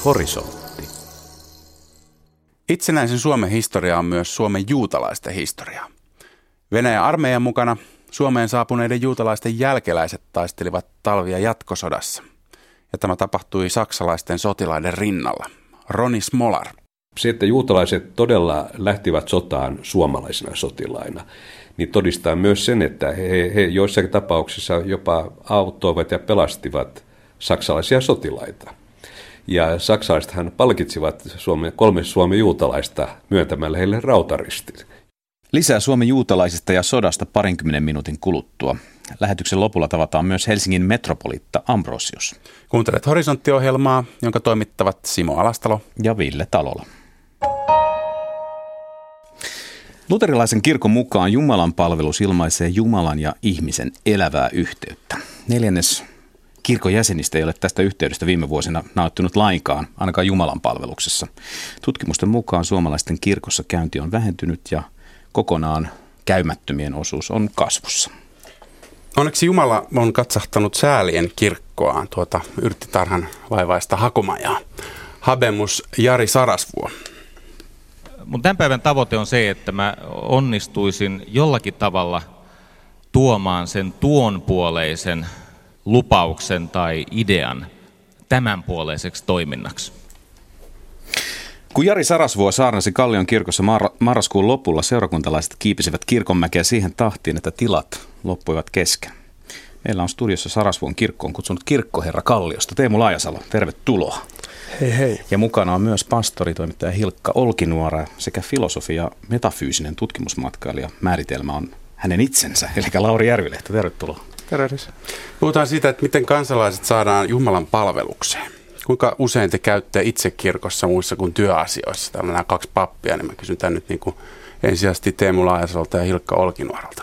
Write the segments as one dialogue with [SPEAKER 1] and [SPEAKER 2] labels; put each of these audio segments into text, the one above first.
[SPEAKER 1] Horisontti.
[SPEAKER 2] Itsenäisen Suomen historia on myös Suomen juutalaisten historiaa. Venäjän armeijan mukana Suomeen saapuneiden juutalaisten jälkeläiset taistelivat talvi- ja jatkosodassa. Ja tämä tapahtui saksalaisten sotilaiden rinnalla. Roni Smolar.
[SPEAKER 3] Se, että juutalaiset todella lähtivät sotaan suomalaisina sotilaina, niin todistaa myös sen, että he joissakin tapauksissa jopa auttoivat ja pelastivat saksalaisia sotilaita. Ja saksalaisethan palkitsivat kolme Suomen juutalaista myöntämällä heille rautaristin.
[SPEAKER 1] Lisää Suomen juutalaisista ja sodasta 20 minuutin kuluttua. Lähetyksen lopulla tavataan myös Helsingin metropolitta Ambrosius.
[SPEAKER 2] Kuuntelet Horisontti-ohjelmaa, jonka toimittavat Simo Alastalo
[SPEAKER 1] ja Ville Talola. Luterilaisen kirkon mukaan Jumalan palvelus ilmaisee Jumalan ja ihmisen elävää yhteyttä. 4. kirkon jäsenistä ei ole tästä yhteydestä viime vuosina nauttinut lainkaan, ainakaan Jumalan palveluksessa. Tutkimusten mukaan suomalaisten kirkossa käynti on vähentynyt ja kokonaan käymättömien osuus on kasvussa.
[SPEAKER 2] Onneksi Jumala on katsahtanut säälien kirkkoaan, yrttitarhan vaivaista hakumajaa. Habemus Jari Sarasvuo.
[SPEAKER 4] Mun tämän päivän tavoite on se, että mä onnistuisin jollakin tavalla tuomaan sen tuonpuoleisen lupauksen tai idean tämänpuoleiseksi toiminnaksi.
[SPEAKER 1] Kun Jari Sarasvuo saarnasi Kallion kirkossa marraskuun lopulla, seurakuntalaiset kiipisivät kirkonmäkeä siihen tahtiin, että tilat loppuivat kesken. Meillä on studiossa Sarasvuon kirkkoon kutsunut kirkkoherra Kalliosta, Teemu Laajasalo. Tervetuloa.
[SPEAKER 5] Hei hei.
[SPEAKER 1] Ja mukana on myös pastoritoimittaja Hilkka Olkinuora sekä filosofi ja metafyysinen tutkimusmatkailija. Määritelmä on hänen itsensä, eli Lauri Järvilehto. Tervetuloa.
[SPEAKER 5] Tervehdys.
[SPEAKER 2] Puhutaan siitä, että miten kansalaiset saadaan Jumalan palvelukseen. Kuinka usein te käytte itse kirkossa muissa kuin työasioissa? Täällä on nämä 2 pappia, niin mä kysyn tämän nyt niin kuin ensisijaisesti Teemu Laajasalolta ja Hilkka Olkinuoralta.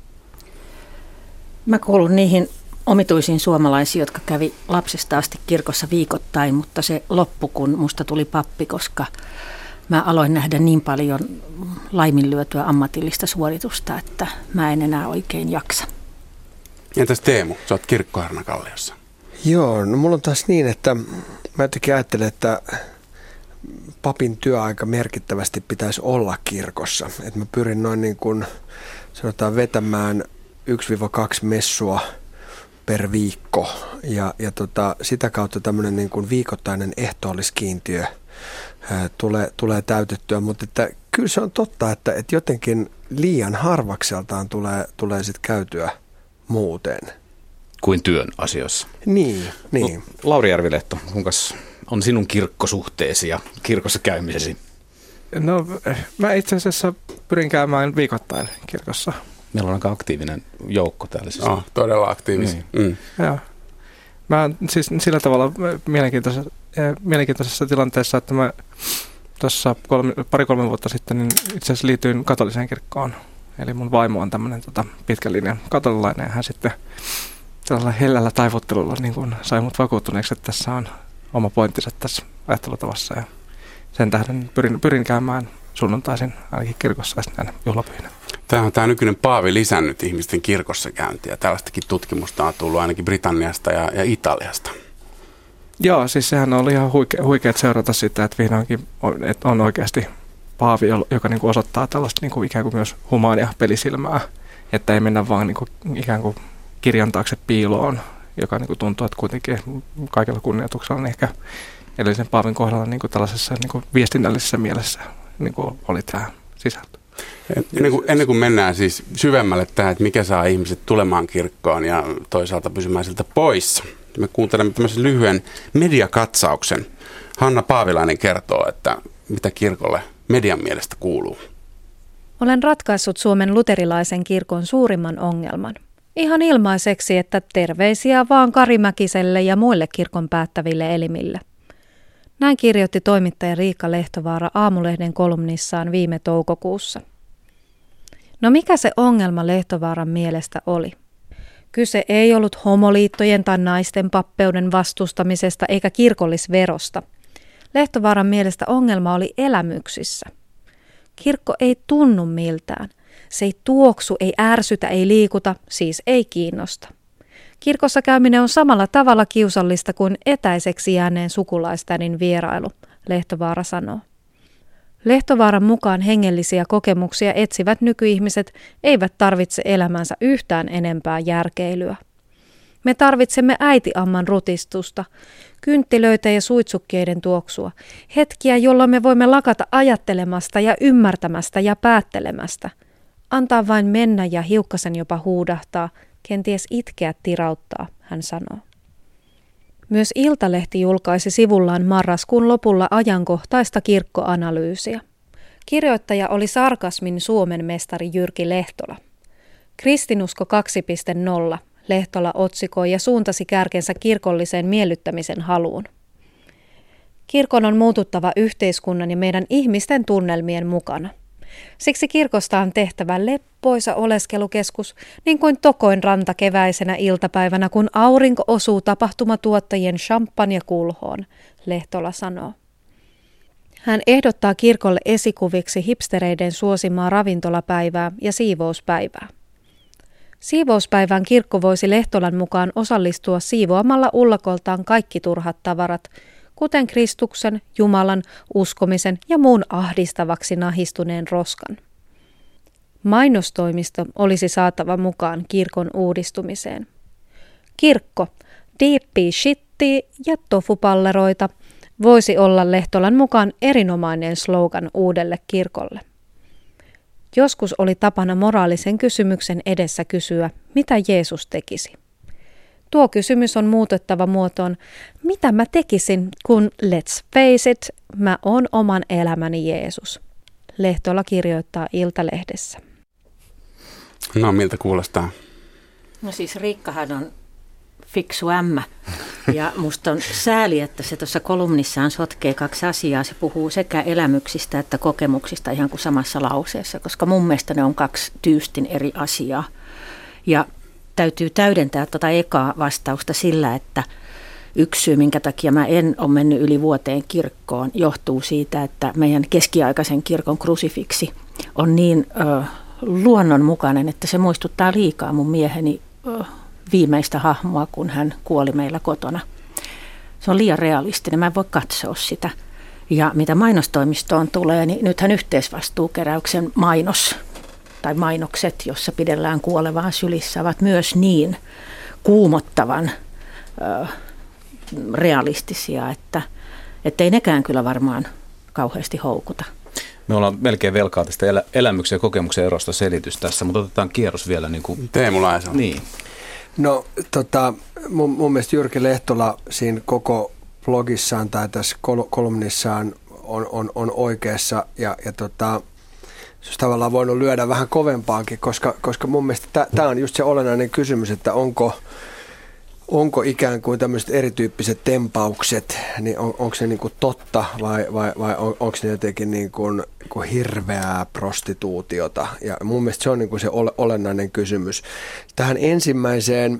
[SPEAKER 6] Mä kuulun niihin omituisiin suomalaisiin, jotka kävi lapsesta asti kirkossa viikoittain, mutta se loppui, kun musta tuli pappi, koska mä aloin nähdä niin paljon laiminlyötyä ammatillista suoritusta, että mä en enää oikein jaksa.
[SPEAKER 2] Entäs Teemu, sä oot kirkkoherrana Kalliossa?
[SPEAKER 5] Joo, no mulla on taas niin, että mä jotenkin ajattelen, että papin työaika merkittävästi pitäisi olla kirkossa. Että mä pyrin noin niin kuin sanotaan vetämään 1-2 messua per viikko ja sitä kautta tämmöinen niin kuin viikoittainen ehtoolliskiintiö tulee täytettyä, mutta että kyllä se on totta, että jotenkin liian harvakseltaan tulee sitten käytyä muuten.
[SPEAKER 1] Kuin työn asioissa.
[SPEAKER 5] Niin.
[SPEAKER 1] Lauri Järvilehto, kuinka on sinun kirkkosuhteesi ja kirkossa käymisesi?
[SPEAKER 7] No mä itse asiassa pyrin käymään viikoittain kirkossa.
[SPEAKER 1] Meillä on aika aktiivinen joukko täällä. Siis.
[SPEAKER 2] Todella aktiivisia.
[SPEAKER 7] Niin. Joo. Mä oon siis sillä tavalla mielenkiintoisessa tilanteessa, että mä tuossa 2-3 vuotta sitten niin itse asiassa liityin katoliseen kirkkoon. Eli mun vaimo on tämmöinen pitkän linjan katolilainen ja hän sitten tällaisella hellällä taivuttelulla niin kun sai mut vakuuttuneeksi, että tässä on oma pointtinsa tässä ajattelutavassa ja sen tähden pyrin käymään sunnuntaisin ainakin kirkossa ja sitten juhlapyhinä.
[SPEAKER 2] Tämä on tämä nykyinen paavi lisännyt ihmisten kirkossa käyntiä. Tällaistakin tutkimusta on tullut ainakin Britanniasta ja Italiasta.
[SPEAKER 7] Joo, siis sehän oli ihan huikeat seurata sitä, että vihdoinkin on oikeasti paavi, joka niin kuin osoittaa tällaista niin kuin ikään kuin myös humaania pelisilmää, että ei mennä vaan niin kuin ikään kuin kirjan taakse piiloon, joka niin kuin tuntuu, että kuitenkin kaikella kunnioituksella niin ehkä edellisen paavin kohdalla niin kuin tällaisessa niin kuin viestinnällisessä mielessä niin kuin oli tämä sisältö.
[SPEAKER 2] Ennen kuin mennään siis syvemmälle tähän, että mikä saa ihmiset tulemaan kirkkoon ja toisaalta pysymään siltä poissa. Me kuuntelemme tämmöisen lyhyen mediakatsauksen. Hanna Paavilainen kertoo, että mitä kirkolle median mielestä kuuluu.
[SPEAKER 8] Olen ratkaissut Suomen luterilaisen kirkon suurimman ongelman. Ihan ilmaiseksi, että terveisiä vaan Kari Mäkiselle ja muille kirkon päättäville elimille. Näin kirjoitti toimittaja Riikka Lehtovaara Aamulehden kolumnissaan viime toukokuussa. No mikä se ongelma Lehtovaaran mielestä oli? Kyse ei ollut homoliittojen tai naisten pappeuden vastustamisesta eikä kirkollisverosta. Lehtovaaran mielestä ongelma oli elämyksissä. Kirkko ei tunnu miltään. Se ei tuoksu, ei ärsytä, ei liikuta, siis ei kiinnosta. Kirkossa käyminen on samalla tavalla kiusallista kuin etäiseksi jääneen sukulaistädin vierailu, Lehtovaara sanoo. Lehtovaaran mukaan hengellisiä kokemuksia etsivät nykyihmiset eivät tarvitse elämänsä yhtään enempää järkeilyä. Me tarvitsemme äitiamman rutistusta, kynttilöitä ja suitsukkeiden tuoksua, hetkiä, jolloin me voimme lakata ajattelemasta ja ymmärtämästä ja päättelemästä. Antaa vain mennä ja hiukkasen jopa huudahtaa, kenties itkeä tirauttaa, hän sanoo. Myös Iltalehti julkaisi sivullaan marraskuun lopulla ajankohtaista kirkkoanalyysiä. Kirjoittaja oli sarkasmin Suomen mestari Jyrki Lehtola. Kristinusko 2.0, Lehtola otsikoi ja suuntasi kärkensä kirkolliseen miellyttämisen haluun. Kirkon on muututtava yhteiskunnan ja meidän ihmisten tunnelmien mukana. Siksi kirkosta on tehtävä leppoisa oleskelukeskus, niin kuin Tokoin ranta keväisenä iltapäivänä, kun aurinko osuu tapahtumatuottajien champagnekulhoon, Lehtola sanoo. Hän ehdottaa kirkolle esikuviksi hipstereiden suosimaa ravintolapäivää ja siivouspäivää. Siivouspäivään kirkko voisi Lehtolan mukaan osallistua siivoamalla ullakoltaan kaikki turhat tavarat, kuten Kristuksen, Jumalan, uskomisen ja muun ahdistavaksi nahistuneen roskan. Mainostoimisto olisi saatava mukaan kirkon uudistumiseen. Kirkko, diippii shittii ja tofupalleroita voisi olla Lehtolan mukaan erinomainen slogan uudelle kirkolle. Joskus oli tapana moraalisen kysymyksen edessä kysyä, mitä Jeesus tekisi. Tuo kysymys on muutettava muotoon, mitä mä tekisin, kun let's face it, mä oon oman elämäni Jeesus. Lehtola kirjoittaa Iltalehdessä.
[SPEAKER 2] No, miltä kuulostaa?
[SPEAKER 6] No siis Riikkahan on fiksu ämmä. Ja musta on sääli, että se tuossa kolumnissaan sotkee kaksi asiaa. Se puhuu sekä elämyksistä että kokemuksista ihan kuin samassa lauseessa, koska mun mielestä ne on kaksi tyystin eri asiaa. Ja täytyy täydentää tuota ekaa vastausta sillä, että yksi syy, minkä takia mä en ole mennyt yli vuoteen kirkkoon, johtuu siitä, että meidän keskiaikaisen kirkon krusifiksi on niin luonnonmukainen, että se muistuttaa liikaa mun mieheni viimeistä hahmoa, kun hän kuoli meillä kotona. Se on liian realistinen, mä en voi katsoa sitä. Ja mitä mainostoimistoon tulee, niin nythän yhteisvastuukeräyksen mainokset, jossa pidellään kuolevaa sylissä, ovat myös niin kuumottavan realistisia, että ei nekään kyllä varmaan kauheasti houkuta.
[SPEAKER 1] Me ollaan melkein velkaa tästä elämyksen ja kokemuksen erosta selitys tässä, mutta otetaan kierros vielä.
[SPEAKER 2] Teemu Laisa.
[SPEAKER 1] Niin.
[SPEAKER 5] No mun mielestä Jyrki Lehtola siinä koko blogissaan tai tässä kolumnissaan on oikeassa ja se olisi tavallaan voinut lyödä vähän kovempaankin, koska mun mielestä tämä on just se olennainen kysymys, että onko ikään kuin tämmöiset erityyppiset tempaukset, niin onko se niin kuin totta vai onko ne jotenkin niin kuin hirveää prostituutiota? Ja mun mielestä se on niin kuin se olennainen kysymys. Tähän ensimmäiseen,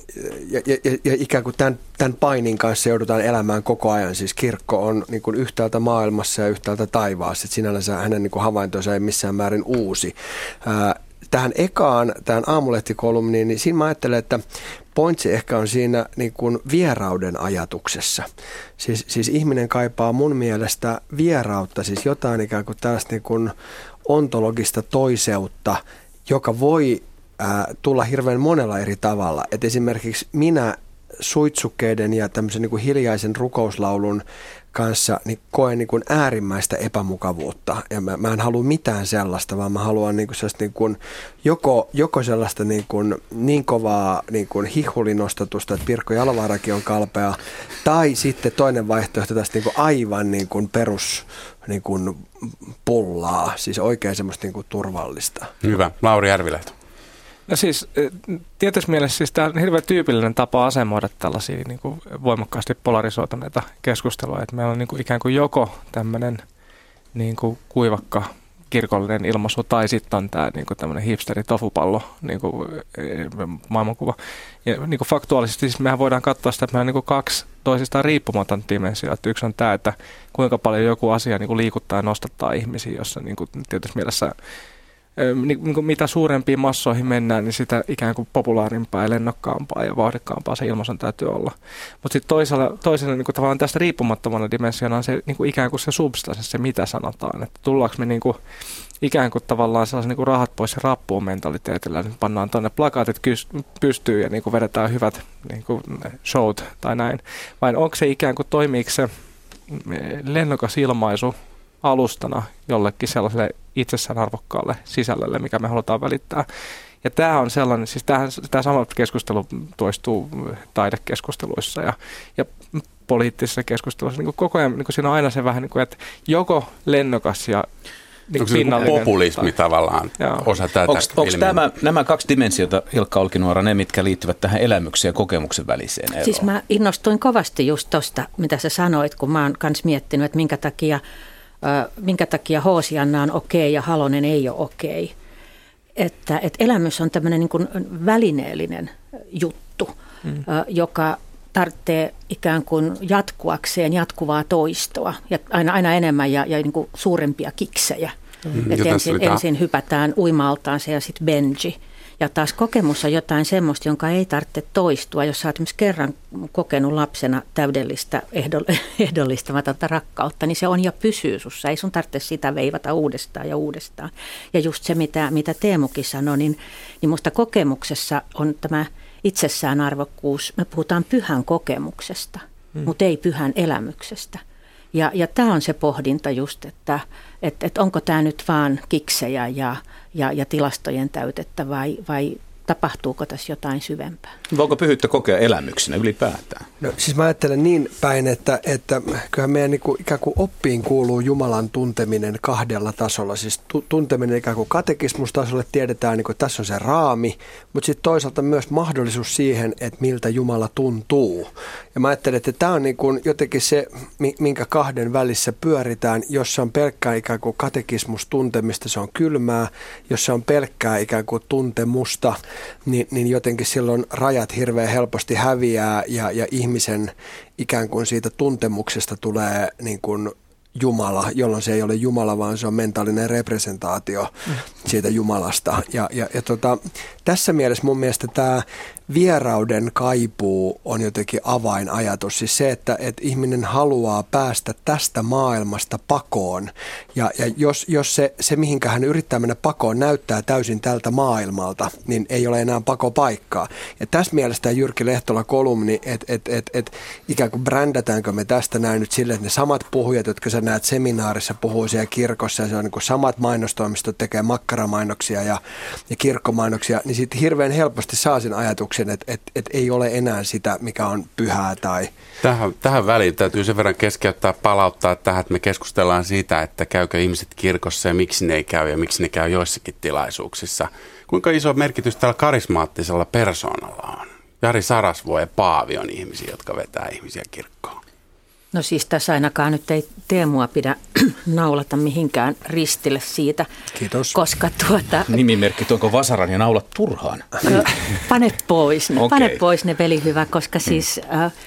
[SPEAKER 5] ja ikään kuin tämän painin kanssa joudutaan elämään koko ajan. Siis kirkko on niin kuin yhtäältä maailmassa ja yhtäältä taivaassa. Et sinänsä hänen niin kuin havaintonsa ei missään määrin uusi. Tähän tähän aamulehtikolumniin, niin siinä mä ajattelen, että pointsi ehkä on siinä niin kuin vierauden ajatuksessa. Siis ihminen kaipaa mun mielestä vierautta, siis jotain ikään kuin tällaista niin kuin ontologista toiseutta, joka voi tulla hirveän monella eri tavalla. Et esimerkiksi minä suitsukkeiden ja tämmöisen niin kuin hiljaisen rukouslaulun kanssa niin koen niin kuin äärimmäistä epämukavuutta. Ja mä en halua mitään sellaista, vaan mä haluan niin kuin sellaista niin kuin joko sellaista niin kovaa niin kuin hihulinostatusta, että Pirkko Jalovaarakin on kalpea, tai sitten toinen vaihtoehto tästä niin kuin aivan niin kuin perus niin kuin pullaa, siis oikein semmoista niin kuin turvallista.
[SPEAKER 2] Hyvä. Lauri Järvilehto.
[SPEAKER 7] No siis tietysti mielessä siis tämä on hirveän tyypillinen tapa asemoida tällaisia niin kuin voimakkaasti polarisoituneita keskustelua, että meillä on niin kuin ikään kuin joko tämmöinen niin kuin kuivakka kirkollinen ilmaisu tai sitten on tämä niin kuin tämmöinen hipsteri tofupallo niin kuin maailmankuva. Ja niin kuin faktuaalisesti siis mehän voidaan katsoa sitä, että meillä on niin kuin kaksi toisistaan riippumaton dimensio. Että yksi on tämä, että kuinka paljon joku asia niin kuin liikuttaa ja nostattaa ihmisiä, jossa niin kuin tietysti mielessä mitä suurempiin massoihin mennään, niin sitä ikään kuin populaarimpaa ja lennokkaampaa ja vauhdikkaampaa se ilmaisun täytyy olla. Mutta sitten toisella niin kuin tavallaan tästä riippumattomana dimensiona on se niin kuin ikään kuin se substanssi, se mitä sanotaan. Että tullaanko me niin kuin, ikään kuin tavallaan sellaisen niin kuin rahat pois ja rappuun mentaliteetillä, että pannaan tuonne plakaatit pystyyn ja niin kuin vedetään hyvät niin kuin showt tai näin. Vai onko se ikään kuin, toimiiko se lennokas ilmaisu alustana jollekin sellaiselle itsessään arvokkaalle sisällölle, mikä me halutaan välittää. Ja tämä on sellainen, siis tämä sama keskustelu toistuu taidekeskusteluissa ja poliittisissa keskusteluissa. Niin koko ajan niin siinä on aina se vähän, niin kuin, että joko lennokas ja
[SPEAKER 2] onko se populismi tavallaan osa tätä?
[SPEAKER 1] Onko nämä kaksi dimensiota, Hilkka Olkinuora, ne, mitkä liittyvät tähän elämyksen ja kokemuksen väliseen eroon?
[SPEAKER 6] Siis mä innostuin kovasti just tuosta, mitä sä sanoit, kun mä oon kans miettinyt, että minkä takia Hoosianna on okei ja Halonen ei ole okei. Että elämys on tämmöinen niin kuin välineellinen juttu, joka tarvitsee ikään kuin jatkuakseen jatkuvaa toistoa ja aina enemmän ja niin kuin suurempia kiksejä. Että ensin hypätään uima-altaansa ja sitten benji. Ja taas kokemus on jotain semmoista, jonka ei tarvitse toistua. Jos sä oot esimerkiksi kerran kokenut lapsena täydellistä ehdollistamatonta rakkautta, niin se on ja pysyy sussa. Ei sun tarvitse sitä veivata uudestaan ja uudestaan. Ja just se, mitä Teemukin sanoi, niin musta kokemuksessa on tämä itsessään arvokkuus. Me puhutaan pyhän kokemuksesta, mutta ei pyhän elämyksestä. Ja tämä on se pohdinta just, että onko tämä nyt vaan kiksejä ja tilastojen täytettä vai tapahtuuko tässä jotain syvempää?
[SPEAKER 1] Voiko pyhyyttä kokea elämyksenä ylipäätään?
[SPEAKER 5] No, siis mä ajattelen niin päin, että kyllähän meidän niin kuin, ikään kuin oppiin kuuluu Jumalan tunteminen kahdella tasolla. Siis tunteminen ikään kuin katekismustasolle tiedetään, niin kuin, että tässä on se raami, mutta sitten toisaalta myös mahdollisuus siihen, että miltä Jumala tuntuu. Ja mä ajattelen, että tämä on niin kuin jotenkin se, minkä kahden välissä pyöritään. Jos se on pelkkää ikään kuin katekismustuntemista, se on kylmää. Jos se on pelkkää ikään kuin tuntemusta, niin jotenkin silloin rajat hirveän helposti häviää ja ihmisen ikään kuin siitä tuntemuksesta tulee niin kuin Jumala, jolloin se ei ole Jumala, vaan se on mentaalinen representaatio siitä Jumalasta. Tässä mielessä mun mielestä tämä vierauden kaipuu on jotenkin avainajatus. Siis se, että ihminen haluaa päästä tästä maailmasta pakoon. Ja jos se, mihinkä hän yrittää mennä pakoon, näyttää täysin tältä maailmalta, niin ei ole enää pakopaikkaa. Ja tässä mielessä tämä Jyrki Lehtola-kolumni, että ikään kuin brändätäänkö me tästä näin nyt sille, että ne samat puhujat, jotka sä näet seminaarissa, puhuu siellä kirkossa, ja se on niin kuin samat mainostoimistot tekee makkaramainoksia ja kirkkomainoksia, niin sitten hirveän helposti saa sen ajatuksen, että ei ole enää sitä, mikä on pyhää tai...
[SPEAKER 2] Tähän väliin täytyy sen verran keskeyttää, palauttaa tähän, että me keskustellaan siitä, että käykö ihmiset kirkossa ja miksi ne ei käy ja miksi ne käy joissakin tilaisuuksissa. Kuinka iso merkitys tällä karismaattisella persoonalla on? Jari Sarasvuo ja Paavi on ihmisiä, jotka vetää ihmisiä kirkkoon.
[SPEAKER 6] No siis tässä ainakaan nyt ei Teemua pidä naulata mihinkään ristille siitä.
[SPEAKER 5] Kiitos.
[SPEAKER 6] Koska
[SPEAKER 1] nimimerkki, onko vasaran ja naulat turhaan?
[SPEAKER 6] Pane pois ne veli hyvä, koska siis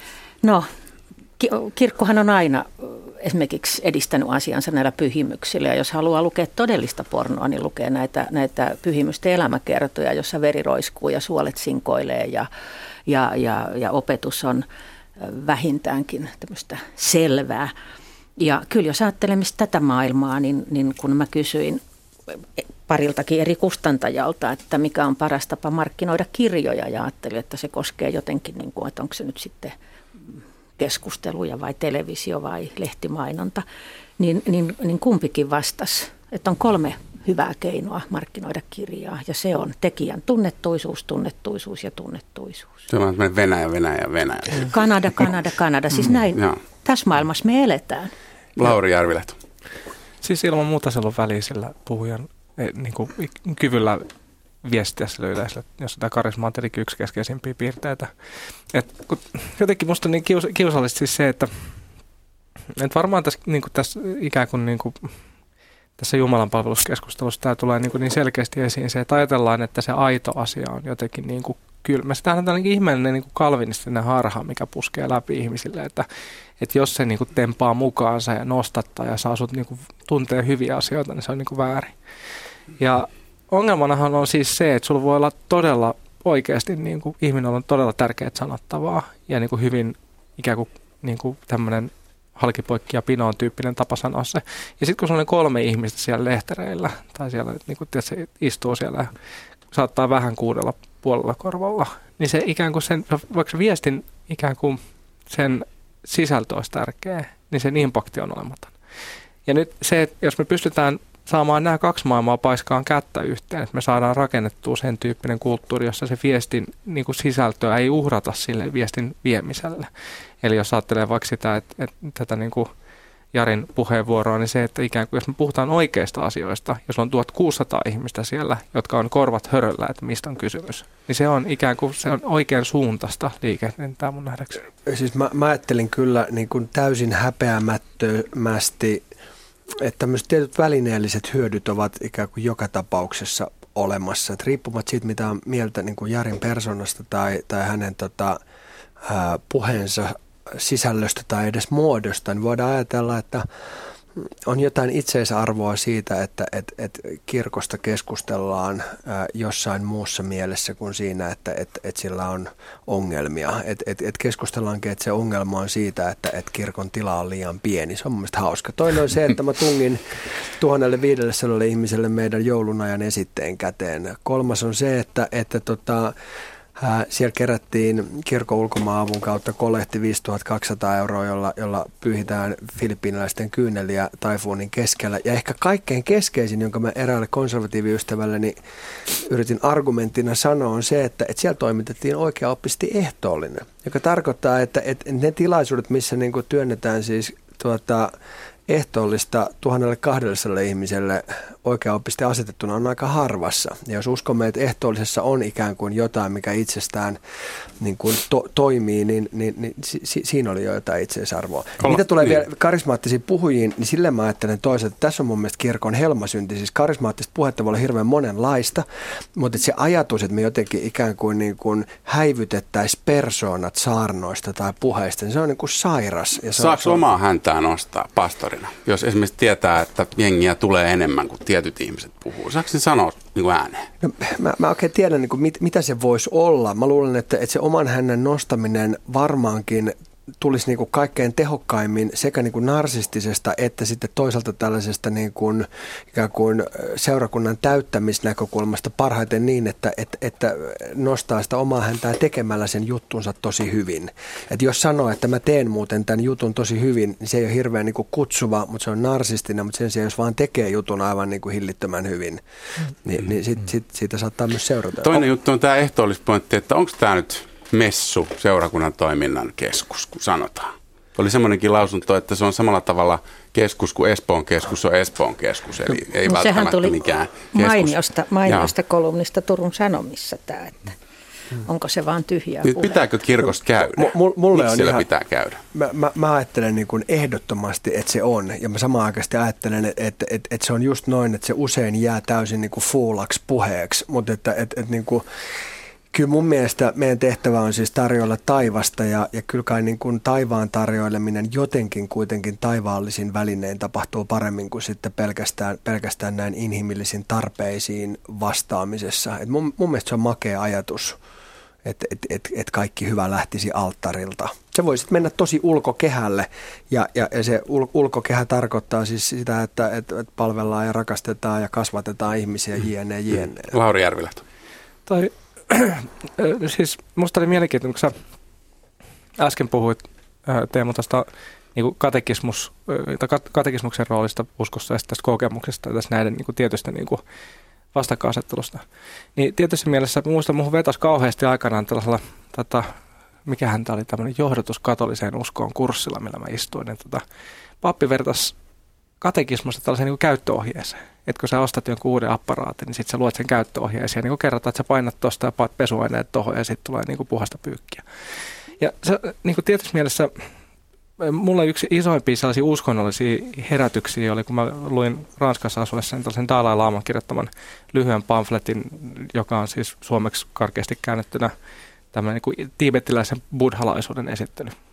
[SPEAKER 6] kirkkohan on aina esimerkiksi edistänyt asiansa näillä pyhimyksillä. Ja jos haluaa lukea todellista pornoa, niin lukee näitä pyhimysten elämäkertoja, jossa veri roiskuu ja suolet sinkoilee ja opetus on vähintäänkin tämmöistä selvää. Ja kyllä jos ajattelemme tätä maailmaa, niin kun mä kysyin pariltakin eri kustantajalta, että mikä on paras tapa markkinoida kirjoja, ja ajattelin, että se koskee jotenkin, niin kuin, että onko se nyt sitten keskusteluja vai televisio vai lehtimainonta, niin kumpikin vastasi, että on 3 hyvää keinoa markkinoida kirjaa, ja se on tekijän tunnettuisuus ja tunnettuisuus.
[SPEAKER 2] Se on Venäjä.
[SPEAKER 6] Kanada. Siis näin, tässä maailmassa me eletään.
[SPEAKER 2] Lauri Järvilehto.
[SPEAKER 7] Siis ilman muuta siellä on väliä sillä puhujan niin kuin kyvyllä viestiä sille yleisölle, jos tämä karisma on tietenkin yksi keskeisimpiä piirteitä. Jotenkin musta on niin kiusallista siis se, että varmaan tässä ikään kuin tässä Jumalan palveluskeskustelussa tämä tulee niin selkeästi esiin se, että ajatellaan, että se aito asia on jotenkin niin kuin kylmä. Tämä on tällainen ihmeellinen niin kuin kalvinistinen harha, mikä puskee läpi ihmisille, että jos se niin kuin tempaa mukaansa ja nostattaa ja saa sut niin kuin tuntee hyviä asioita, niin se on niin kuin väärin. Ja ongelmanahan on siis se, että sulla voi olla todella oikeasti, niin kuin, ihminen on todella tärkeää sanottavaa ja niin kuin hyvin ikään kuin, tämmöinen halkipoikki ja pinoon tyyppinen tapa sanoa se. Ja sitten kun sulla on 3 ihmistä siellä lehtereillä tai siellä niin kuin, se istuu siellä ja saattaa vähän kuudella puolella korvalla, niin se ikään kuin sen, vaikka se viestin ikään kuin sen sisältö olisi tärkeä, niin sen impakti on olematon. Ja nyt se, että jos me pystytään saamaan nämä 2 maailmaa paiskaan kättä yhteen, että me saadaan rakennettua sen tyyppinen kulttuuri, jossa se viestin niin kuin sisältöä ei uhrata sille viestin viemiselle. Eli jos ajattelee vaikka sitä, että tätä niin kuin Jarin puheenvuoroa, niin se, että ikään kuin jos me puhutaan oikeista asioista, jos on 1600 ihmistä siellä, jotka on korvat höröllä, että mistä on kysymys, niin se on ikään kuin se on oikean suuntaista liikehdintää mun nähdäkseni.
[SPEAKER 5] Siis mä ajattelin kyllä niin kuin täysin häpeämättömästi, että tämmöiset tietyt välineelliset hyödyt ovat ikään kuin joka tapauksessa olemassa. Et riippumatta siitä, mitä on mieltä niin kuin Jarin persoonasta tai hänen puheensa sisällöstä tai edes muodosta, niin voidaan ajatella, että on jotain itseisarvoa siitä, että kirkosta keskustellaan jossain muussa mielessä kuin siinä, että sillä on ongelmia. Keskustellaankin, että se ongelma on siitä, että kirkon tila on liian pieni. Se on mun mielestä hauska. Toinen on se, että mä tungin 1500 ihmiselle meidän joulunajan esitteen käteen. Kolmas on se, että siellä kerättiin kirkon ulkomaanavun kautta kolehti 5200 €, jolla pyyhitään filippiiniläisten kyyneliä taifuunin keskellä. Ja ehkä kaikkein keskeisin, jonka mä eräälle konservatiiviystävälleni yritin argumenttina sanoa, on se, että siellä toimitettiin oikeaoppisesti ehtoollinen, joka tarkoittaa, että ne tilaisuudet, missä niin kuin työnnetään siis ehtoollista 1200 ihmiselle oikeaoppisesti asetettuna on aika harvassa. Ja jos uskomme, että ehtoollisessa on ikään kuin jotain, mikä itsestään niin kuin toimii, niin siinä oli jo jotain itseisarvoa. Mitä tulee vielä karismaattisiin puhujiin, niin sille mä ajattelen toisaalta, että tässä on mun mielestä kirkon helmasynti. Siis karismaattista puhetta voi olla hirveän monenlaista, mutta se ajatus, että me jotenkin ikään kuin häivytettäisiin persoonat saarnoista tai puheista, niin se on niin kuin sairas.
[SPEAKER 2] Saako omaa häntää nostaa pastorina, jos esimerkiksi tietää, että jengiä tulee enemmän kuin tietyt ihmiset puhuu? Saako sen sanoa niin kuin ääneen?
[SPEAKER 5] No, mä oikein tiedän, niin kuin mitä se voisi olla. Mä luulen, että se oman hännän nostaminen varmaankin tulisi niin kuin kaikkein tehokkaimmin sekä niin kuin narsistisesta että sitten toisaalta tällaisesta niin kuin ikään kuin seurakunnan täyttämisnäkökulmasta parhaiten niin, että nostaa sitä omaa häntää tekemällä sen juttunsa tosi hyvin. Että jos sanoo, että mä teen muuten tämän jutun tosi hyvin, niin se ei ole hirveän niin kuin kutsuva, mutta se on narsistinen, mutta sen sijaan jos vaan tekee jutun aivan niin kuin hillittömän hyvin, niin siitä saattaa myös seurata.
[SPEAKER 2] Toinen juttu on tämä ehtoollispointti, että onko tämä nyt messu, seurakunnan toiminnan keskus, kun sanotaan. Oli semmoinenkin lausunto, että se on samalla tavalla keskus kuin Espoon keskus on Espoon keskus, eli ei välttämättä mikään keskus.
[SPEAKER 6] Mainiosta kolumnista Turun Sanomissa tämä, että onko se vaan tyhjää
[SPEAKER 2] puhetta. Nyt pitääkö kirkosta käydä? Miksi siellä pitää käydä?
[SPEAKER 5] Mä ajattelen niin kuin ehdottomasti, että se on, ja mä samaan aikaan ajattelen, että se on just noin, että se usein jää täysin niin kuin fuulaksi puheeksi, mutta että niin kuin kyllä mun mielestä meidän tehtävä on siis tarjoilla taivasta ja kyllä kai niin kuin taivaan tarjoileminen jotenkin kuitenkin taivaallisin välinein tapahtuu paremmin kuin sitten pelkästään näin inhimillisiin tarpeisiin vastaamisessa. Et mun mielestä se on makea ajatus, että kaikki hyvä lähtisi alttarilta. Se voi sitten mennä tosi ulkokehälle ja se ulkokehä tarkoittaa siis sitä, että palvellaan ja rakastetaan ja kasvatetaan ihmisiä jne.
[SPEAKER 2] Lauri Järvilahto.
[SPEAKER 7] Siis musta oli mielenkiintoinen, kun sä äsken puhuit Teemu tästä niin katekismuksen roolista uskossa ja tästä kokemuksesta ja tästä näiden niin tietystä niin vastakkainasettelusta. Niin tietyssä mielessä muistan, muuhun vetäisi kauheasti aikanaan tällaisella, mikähän tämä oli tämmöinen johdatus katoliseen uskoon kurssilla, millä mä istuin. Niin, pappi vertaisi katekismusta tällaiseen niin käyttöohjeeseen. Että kun sä ostat jonkun uuden apparaatin, niin sitten sä luet sen käyttöohjeeseen ja niin kerrotaan, että sä painat tuosta ja paat pesuaineet tuohon ja sitten tulee niin puhasta pyykkiä. Ja se, niin tietysti mielessä mulla yksi isoimpia sellaisia uskonnollisia herätyksiä oli, kun mä luin Ranskassa asuessa tällaisen Dalai Laman kirjoittaman lyhyen pamfletin, joka on siis suomeksi karkeasti käännettynä tämmöinen niin tiibettiläisen buddhalaisuuden esittely.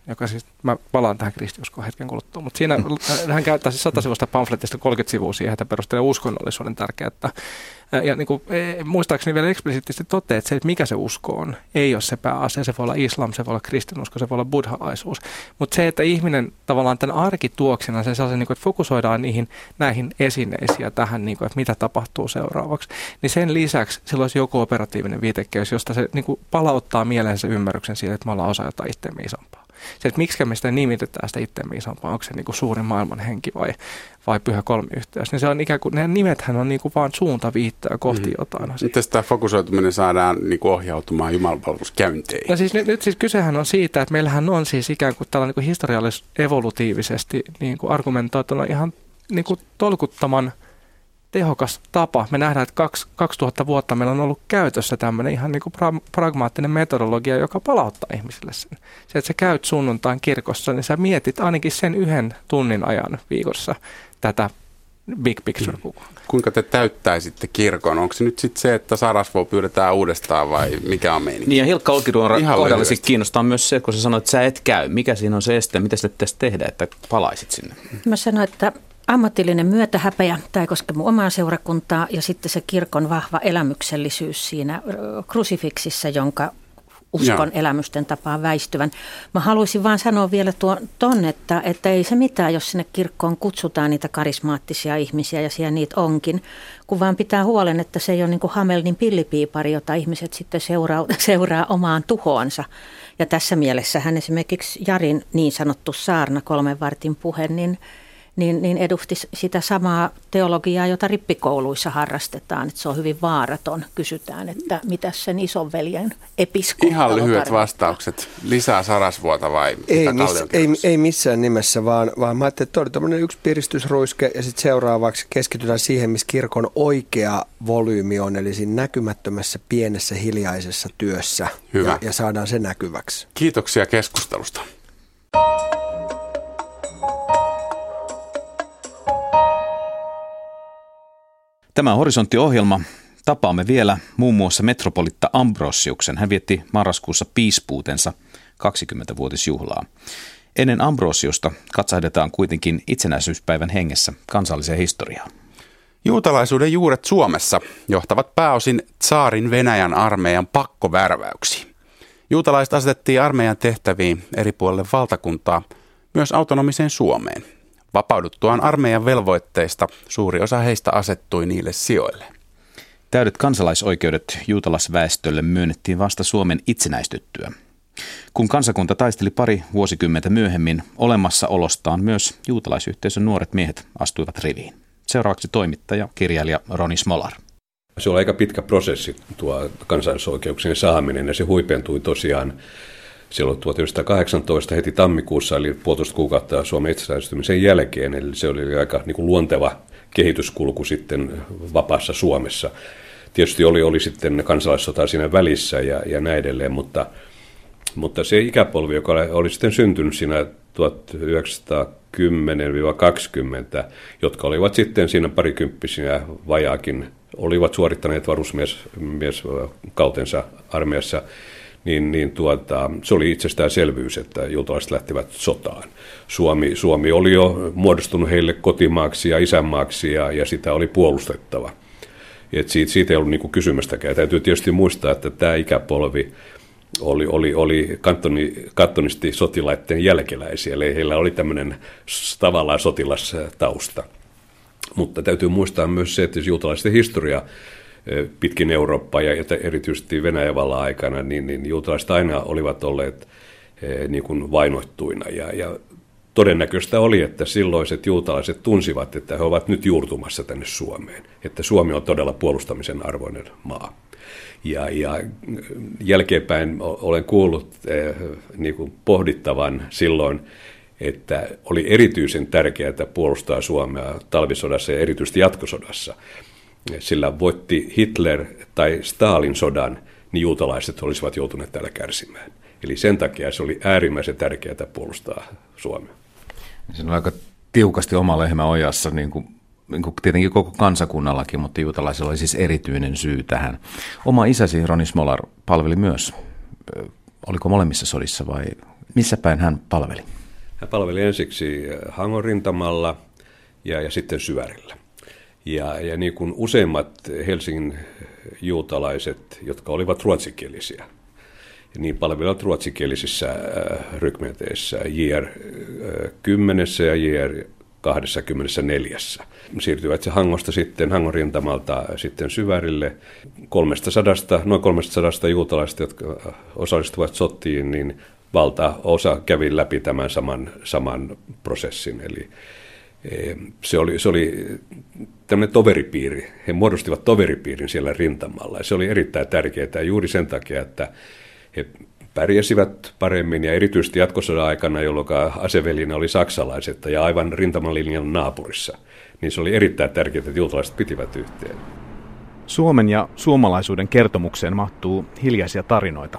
[SPEAKER 7] joka siis, mä palaan tähän kristiuskoon hetken kuluttua, mutta siinä hän käyttää siis 100-sivuista pamflettista 30 sivua siihen, että perustelee uskonnollisuuden tärkeyttä. Ja niin kuin, muistaakseni vielä eksplisiittisesti toteaa, että se, että mikä se usko on, ei ole se pääasia. Se voi olla islam, se voi olla kristinusko, se voi olla buddhalaisuus. Mutta se, että ihminen tavallaan tämän arkituoksena, se sellaisen, niin kuin, että fokusoidaan näihin esineisiin ja tähän, niin kuin, että mitä tapahtuu seuraavaksi, niin sen lisäksi sillä olisi joku operatiivinen viitekeys, josta se niin kuin, palauttaa mieleensä ymmärryksen siitä, että me ollaan osa jotain itseämme isompaa. Se, että miksi me sitä nimitetään sitä itseämme isompaa, onko se niin kuin suurin maailman henki vai pyhä kolmiyhteys, niin se on ikään kuin, ne nimethän on niin kuin vaan suuntaviittaa kohti jotain.
[SPEAKER 2] Miten tämä fokusoituminen saadaan niin kuin ohjautumaan jumalanpalveluskäynteihin?
[SPEAKER 7] No siis nyt siis kysehän on siitä, että meillähän on siis ikään kuin tällainen niin historiallis-evolutiivisesti niin kuin argumentoituna ihan niin kuin tolkuttoman tehokas tapa. Me nähdään, että 2000 vuotta meillä on ollut käytössä tämmöinen ihan niin kuin pragmaattinen metodologia, joka palauttaa ihmisille sen. Se, että sä käyt sunnuntain kirkossa, niin sä mietit ainakin sen 1 tunnin ajan viikossa tätä big picture-kuvaa.
[SPEAKER 2] Kuinka te täyttäisitte kirkon? Onko se nyt sitten se, että Sarasvuo pyydetään uudestaan vai mikä on meininki?
[SPEAKER 1] Niin ja Hilkka Olkiluodon kohdalla kiinnostaa myös se, kun sä sanoit, että sä et käy. Mikä siinä on se este? Mitä sille pitäisi tehdä, että palaisit sinne?
[SPEAKER 6] Mä sanoin, että ammatillinen myötähäpeä, tämä ei koske mun omaa seurakuntaa, ja sitten se kirkon vahva elämyksellisyys siinä krusifiksissä, jonka uskon elämysten tapaan väistyvän. Mä haluaisin vaan sanoa vielä että ei se mitään, jos sinne kirkkoon kutsutaan niitä karismaattisia ihmisiä, ja siellä niitä onkin, kun vaan pitää huolen, että se ei ole niin kuin Hamelnin pillipiipari, jota ihmiset sitten seuraa omaan tuhoonsa. Ja tässä mielessähän esimerkiksi Jarin niin sanottu saarna 3 vartin puhe, niin edusti sitä samaa teologiaa, jota rippikouluissa harrastetaan, että se on hyvin vaaraton. Kysytään, että mitä sen isonveljen episkohtalo
[SPEAKER 2] Ihan lyhyet
[SPEAKER 6] tarkoittaa.
[SPEAKER 2] Vastaukset. Lisää Sarasvuota vai
[SPEAKER 5] ei missään nimessä, vaan mä ajattelin, että oli tämmöinen yksi piristysruiske ja sitten seuraavaksi keskitytään siihen, missä kirkon oikea volyymi on, eli siinä näkymättömässä pienessä hiljaisessa työssä.
[SPEAKER 2] Hyvä.
[SPEAKER 5] Ja saadaan se näkyväksi.
[SPEAKER 2] Kiitoksia keskustelusta.
[SPEAKER 1] Tämä on Horisontti-ohjelma. Tapaamme vielä muun muassa metropolitta Ambrosiuksen. Hän vietti marraskuussa piispuutensa 20-vuotisjuhlaa. Ennen Ambrosiusta katsahdetaan kuitenkin itsenäisyyspäivän hengessä kansalliseen historiaan.
[SPEAKER 2] Juutalaisuuden juuret Suomessa johtavat pääosin tsaarin Venäjän armeijan pakkovärväyksiin. Juutalaiset asetettiin armeijan tehtäviin eri puolille valtakuntaa, myös autonomiseen Suomeen. Vapauduttuaan armeijan velvoitteista suuri osa heistä asettui niille sijoille.
[SPEAKER 1] Täydet kansalaisoikeudet juutalaisväestölle myönnettiin vasta Suomen itsenäistyttyä. Kun kansakunta taisteli pari vuosikymmentä myöhemmin olemassaolostaan, myös juutalaisyhteisön nuoret miehet astuivat riviin. Seuraavaksi toimittaja, kirjailija Roni Smolar.
[SPEAKER 3] Se oli aika pitkä prosessi tuo kansalaisoikeuksien saaminen ja se huipentui tosiaan silloin 1918 heti tammikuussa, eli 1,5 kuukautta Suomen itsenäistymisen jälkeen, eli se oli aika niin kuin luonteva kehityskulku sitten vapaassa Suomessa. Tietysti oli sitten kansalaissota siinä välissä ja näin edelleen, mutta se ikäpolvi, joka oli sitten syntynyt siinä 1910-20, jotka olivat sitten siinä parikymppisinä vajaakin, olivat suorittaneet varusmieskautensa armeijassa, se oli itsestäänselvyys, että juutalaiset lähtivät sotaan. Suomi oli jo muodostunut heille kotimaaksi ja isänmaaksi ja sitä oli puolustettava. Et siitä ei ollut niinku kysymystäkään. Täytyy tietysti muistaa, että tämä ikäpolvi oli kantonisti sotilaiden jälkeläisiä, eli heillä oli tämmöinen tavallaan sotilastausta. Mutta täytyy muistaa myös se, että juutalaisten historia pitkin Eurooppaa ja erityisesti Venäjän vallan aikana, niin juutalaiset aina olivat olleet niin kuin vainoittuina. Ja todennäköistä oli, että silloiset juutalaiset tunsivat, että he ovat nyt juurtumassa tänne Suomeen. Että Suomi on todella puolustamisen arvoinen maa. Ja jälkeenpäin olen kuullut niin kuin pohdittavan silloin, että oli erityisen tärkeää puolustaa Suomea talvisodassa ja erityisesti jatkosodassa. Sillä voitti Hitler tai Stalin sodan, niin juutalaiset olisivat joutuneet täällä kärsimään. Eli sen takia se oli äärimmäisen tärkeää puolustaa Suomea.
[SPEAKER 1] Se on aika tiukasti oma lehmä ojassa, niin kuin tietenkin koko kansakunnallakin, mutta juutalaisilla oli siis erityinen syy tähän. Oma isäsi Roni Smolar palveli myös, oliko molemmissa sodissa vai Missä päin hän palveli?
[SPEAKER 3] Hän palveli ensiksi Hangon rintamalla ja sitten Syvärillä. Ja niin kuin useimmat Helsingin juutalaiset, jotka olivat ruotsinkielisiä, niin palvelivat ruotsinkielisissä rykmenteissä JR 10 ja JR 24. Siirtyivät se Hangosta sitten, Hangon rintamalta sitten Syvärille. Noin 300 juutalaista, jotka osallistuvat sotiin, niin valtaosa kävi läpi tämän saman prosessin. Eli se oli tämmöinen toveripiiri. He muodostivat toveripiirin siellä rintamalla. Ja se oli erittäin tärkeää juuri sen takia, että he pärjäsivät paremmin ja erityisesti jatkosodan aikana, jolloin aseveljinä oli saksalaiset ja aivan rintamanlinjan naapurissa. Niin se oli erittäin tärkeää, että juutalaiset pitivät yhteen.
[SPEAKER 1] Suomen ja suomalaisuuden kertomukseen mahtuu hiljaisia tarinoita.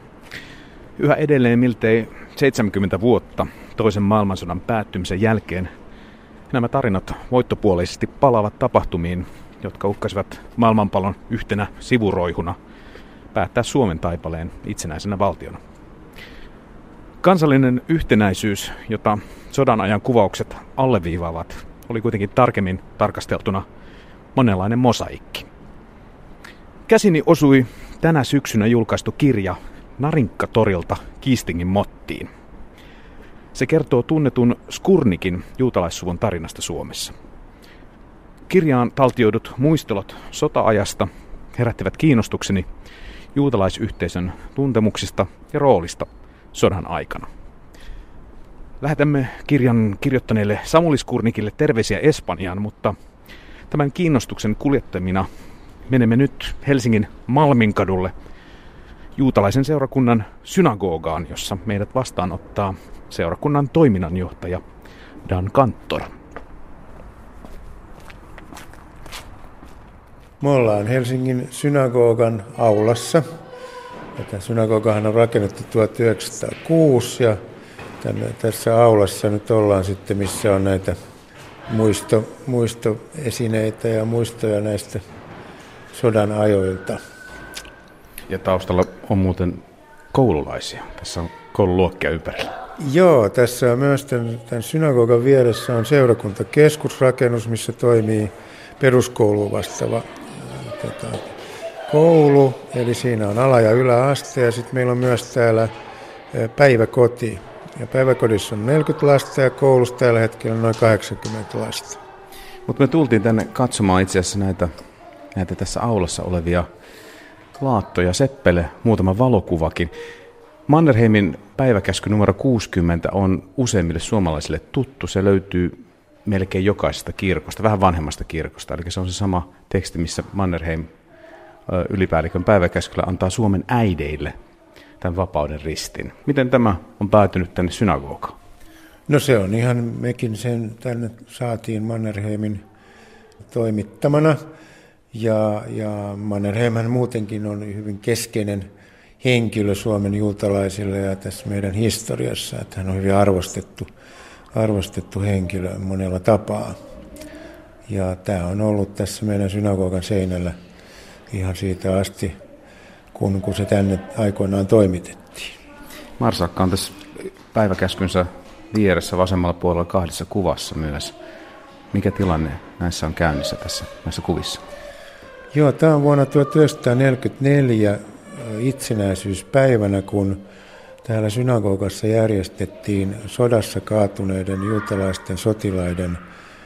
[SPEAKER 1] Yhä edelleen miltei 70 vuotta toisen maailmansodan päättymisen jälkeen nämä tarinat voittopuolisesti palaavat tapahtumiin, jotka uhkasivat maailmanpallon yhtenä sivuroihuna päättää Suomen taipaleen itsenäisenä valtiona. Kansallinen yhtenäisyys, jota sodan ajan kuvaukset alleviivaavat, oli kuitenkin tarkemmin tarkasteltuna monenlainen mosaikki. Käsini osui tänä syksynä julkaistu kirja Narinkka-torilta Kiistingin mottiin. Se kertoo tunnetun Skurnikin juutalaissuvun tarinasta Suomessa. Kirjaan taltioidut muistelot sota-ajasta herättivät kiinnostukseni juutalaisyhteisön tuntemuksista ja roolista sodan aikana. Lähetämme kirjan kirjoittaneelle Samuli Skurnikille terveisiä Espanjaan, mutta tämän kiinnostuksen kuljettamina menemme nyt Helsingin Malminkadulle juutalaisen seurakunnan synagogaan, jossa meidät vastaanottaa seurakunnan toiminnanjohtaja Dan Kantor.
[SPEAKER 9] Me ollaan Helsingin synagogan aulassa. Tämä synagogahan on rakennettu 1906 ja tässä aulassa nyt ollaan sitten, missä on näitä muistoesineitä ja muistoja näistä sodan ajoilta.
[SPEAKER 1] Ja taustalla on muuten koululaisia. Tässä on koululuokkia ympärillä.
[SPEAKER 9] Joo, tässä on myös tämän synagogan vieressä on seurakuntakeskusrakennus, missä toimii peruskouluun vastaava koulu. Eli siinä on ala- ja yläaste ja sitten meillä on myös täällä päiväkoti. Ja päiväkodissa on 40 lasta ja koulussa tällä hetkellä noin 80 lasta.
[SPEAKER 1] Mutta me tultiin tänne katsomaan itse asiassa näitä tässä aulassa olevia laattoja, seppele, muutama valokuvakin. Mannerheimin päiväkäsky numero 60 on useimmille suomalaisille tuttu. Se löytyy melkein jokaisesta kirkosta, vähän vanhemmasta kirkosta. Eli se on se sama teksti, missä Mannerheim ylipäällikön päiväkäskyllä antaa Suomen äideille tämän vapauden ristin. Miten tämä on päätynyt tänne synagogaan?
[SPEAKER 9] No se on ihan, mekin sen tänne saatiin Mannerheimin toimittamana. Ja Mannerheimhän muutenkin on hyvin keskeinen henkilö Suomen juutalaisille ja tässä meidän historiassa, että hän on hyvin arvostettu henkilö monella tapaa. Ja tämä on ollut tässä meidän synagogan seinällä ihan siitä asti, kun se tänne aikoinaan toimitettiin.
[SPEAKER 1] Marsakka on tässä päiväkäskynsä vieressä vasemmalla puolella 2 kuvassa myös. Mikä tilanne näissä on käynnissä näissä kuvissa?
[SPEAKER 9] Joo, tämä on vuonna 1944 itsenäisyyspäivänä, kun täällä synagogassa järjestettiin sodassa kaatuneiden juutalaisten sotilaiden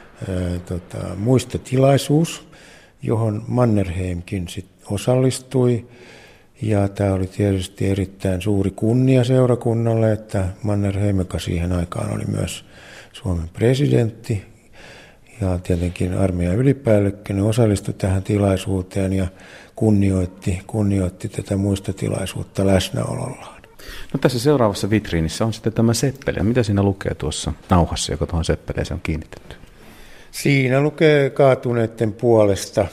[SPEAKER 9] muistotilaisuus, johon Mannerheimkin sitten osallistui. Ja tämä oli tietysti erittäin suuri kunnia seurakunnalle, että Mannerheim, joka siihen aikaan oli myös Suomen presidentti ja tietenkin armeijan ylipäällikkö, osallistui tähän tilaisuuteen ja kunnioitti tätä muistotilaisuutta läsnäolollaan.
[SPEAKER 1] No tässä seuraavassa vitriinissä on sitten tämä seppele. Mitä siinä lukee tuossa nauhassa, joka tuohon seppeleeseen on kiinnitetty? Siinä
[SPEAKER 9] lukee kaatuneiden puolesta,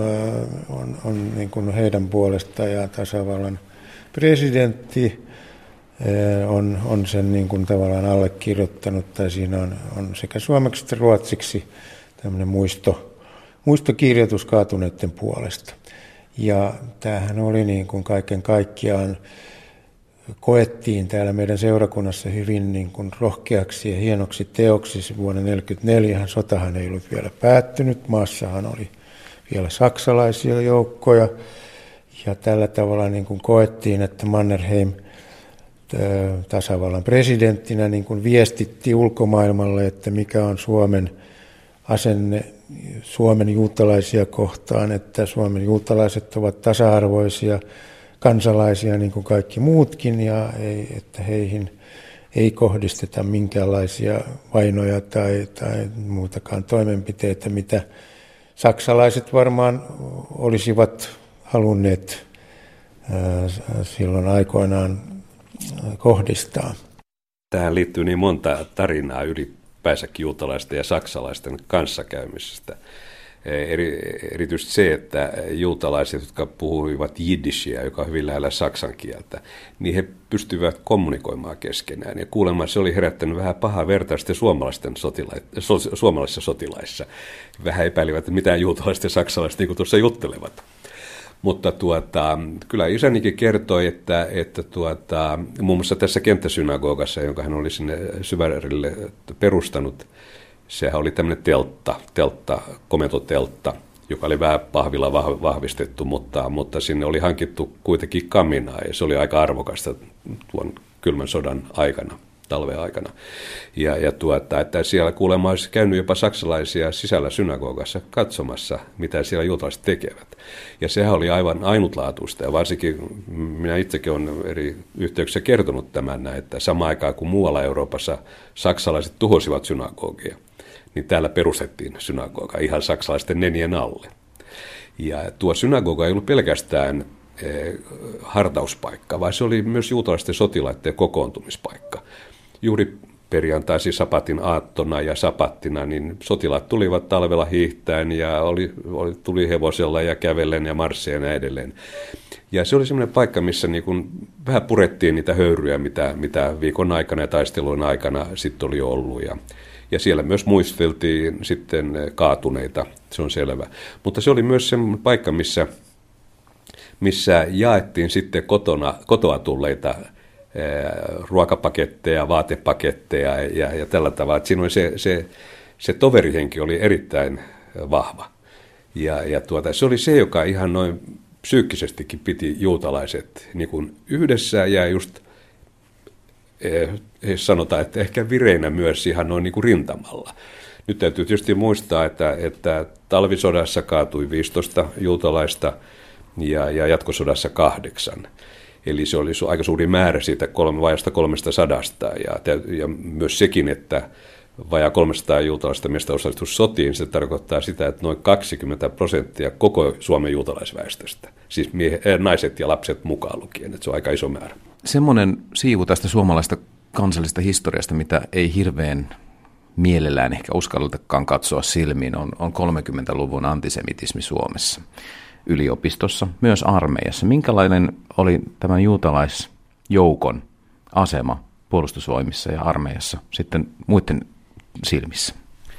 [SPEAKER 9] on niin kuin heidän puolesta ja tasavallan presidentti on sen niin kuin tavallaan allekirjoittanut, tai siinä on sekä suomeksi että ruotsiksi tämmöinen muistokirjoitus kaatuneiden puolesta. Ja tämähän oli niin kuin kaiken kaikkiaan koettiin täällä meidän seurakunnassa hyvin niin kuin rohkeaksi ja hienoksi teoksi. Vuonna 1944 sotahan ei ollut vielä päättynyt, maassahan oli vielä saksalaisia joukkoja ja tällä tavalla niin kuin koettiin, että Mannerheim tasavallan presidenttinä niin kuin viestitti ulkomaailmalle, että mikä on Suomen asenne Suomen juutalaisia kohtaan, että Suomen juutalaiset ovat tasa-arvoisia kansalaisia niin kuin kaikki muutkin ja että heihin ei kohdisteta minkäänlaisia vainoja tai muutakaan toimenpiteitä, mitä saksalaiset varmaan olisivat halunneet silloin aikoinaan kohdistaa.
[SPEAKER 3] Tähän liittyy niin monta tarinaa ylipäänsäkin juutalaisten ja saksalaisten kanssakäymisestä. Erityisesti se, että juutalaiset, jotka puhuivat jiddishiä, joka on hyvin lähellä saksan kieltä, niin he pystyivät kommunikoimaan keskenään. Ja kuulemma se oli herättänyt vähän pahaa vertaa sitten suomalaisissa sotilaissa. Vähän epäilivät, että mitään juutalaiset ja saksalaiset niin kuin tuossa juttelevat. Mutta kyllä isänikin kertoi, että muun muassa tässä kenttäsynagogassa, jonka hän oli sinne Syvärille perustanut, sehän oli tämmöinen komentoteltta, joka oli vähän pahvilla vahvistettu, mutta sinne oli hankittu kuitenkin kaminaa ja se oli aika arvokasta tuon kylmän sodan aikana, talven aikana. Että siellä kuulemma olisi käynyt jopa saksalaisia sisällä synagogassa katsomassa, mitä siellä juutalaiset tekevät. Ja sehän oli aivan ainutlaatuista ja varsinkin minä itsekin olen eri yhteyksissä kertonut tämän, että samaan aikaan kuin muualla Euroopassa saksalaiset tuhosivat synagogia, niin täällä perustettiin synagoga ihan saksalaisten nenien alle. Ja tuo synagoga ei ollut pelkästään hartauspaikka, vaan se oli myös juutalaisten sotilaiden kokoontumispaikka. Juuri perjantaisin sapatin aattona ja sapattina, niin sotilaat tulivat talvella hiihtäen ja tuli hevosella ja kävellen ja marssien ja edelleen. Ja se oli semmoinen paikka, missä niin kuin vähän purettiin niitä höyryjä, mitä viikon aikana ja taistelun aikana sitten oli ollut. Ja siellä myös muisteltiin sitten kaatuneita, se on selvä. Mutta se oli myös semmoinen paikka, missä jaettiin sitten kotoa tulleita ruokapaketteja, vaatepaketteja ja tällä tavalla. Että siinä oli se toverihenki oli erittäin vahva. Ja se oli se, joka ihan noin psyykkisestikin piti juutalaiset niin kuin yhdessä ja just sanotaan, että ehkä vireinä myös ihan noin niin kuin rintamalla. Nyt täytyy tietysti muistaa, että talvisodassa kaatui 15 juutalaista ja jatkosodassa 8. Eli se oli aika suuri määrä siitä vajasta 300. Ja myös sekin, että vajaa 300 juutalaista miestä osallistui sotiin, se tarkoittaa sitä, että noin 20% koko Suomen juutalaisväestöstä, siis naiset ja lapset mukaan lukien, että se on aika iso määrä.
[SPEAKER 1] Semmoinen siivu tästä suomalaista kansallisesta historiasta, mitä ei hirveän mielellään ehkä uskalletakaan katsoa silmiin, on 30-luvun antisemitismi Suomessa. Yliopistossa, myös armeijassa. Minkälainen oli tämän juutalaisjoukon asema puolustusvoimissa ja armeijassa sitten muiden silmissä?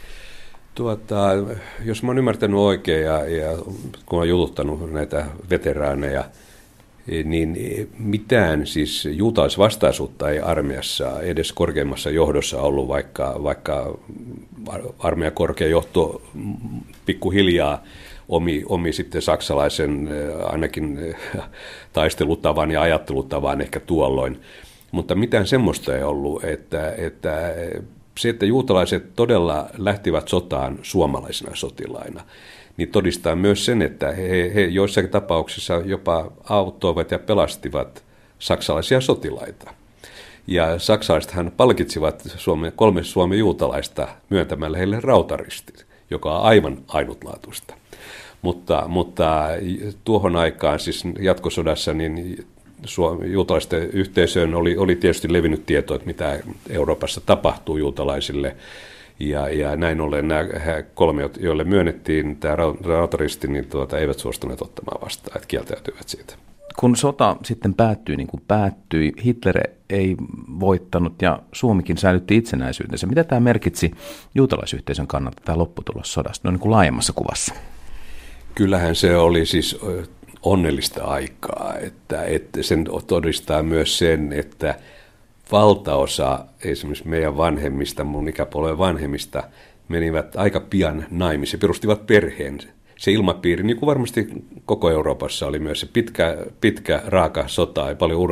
[SPEAKER 3] Jos mä oon ymmärtänyt oikein ja kun olen jututtanut näitä veteraaneja, niin mitään siis juutalaisvastaisuutta ei armeijassa edes korkeimmassa johdossa ollut, vaikka armeijan korkea johto pikkuhiljaa omi sitten saksalaisen ainakin taistelutavan ja ajattelutavan ehkä tuolloin. Mutta mitään semmoista ei ollut, että se, että juutalaiset todella lähtivät sotaan suomalaisina sotilaina, niin todistaa myös sen, että he joissakin tapauksissa jopa auttoivat ja pelastivat saksalaisia sotilaita. Ja saksalaisethan palkitsivat 3 Suomen juutalaista myöntämällä heille rautaristit, joka on aivan ainutlaatuista. Mutta tuohon aikaan, siis jatkosodassa, niin juutalaisten yhteisöön oli tietysti levinnyt tieto, että mitä Euroopassa tapahtuu juutalaisille. Ja näin ollen nämä 3, joille myönnettiin tämä rautaristi, niin eivät suostuneet ottamaan vastaan, että kieltäytyivät siitä.
[SPEAKER 1] Kun sota sitten päättyi niin kuin päättyi, Hitler ei voittanut ja Suomikin säilytti itsenäisyytensä. Mitä tämä merkitsi juutalaisyhteisön kannalta, tämä lopputulos sodasta, no niin kuin laajemmassa kuvassa?
[SPEAKER 3] Kyllähän se oli siis onnellista aikaa, että sen todistaa myös sen, että valtaosa esimerkiksi meidän vanhemmista, mun ikäpolven vanhemmista, menivät aika pian naimisiin, perustivat perheen. Se ilmapiiri, niin kuin varmasti koko Euroopassa oli myös se pitkä raaka sota ja paljon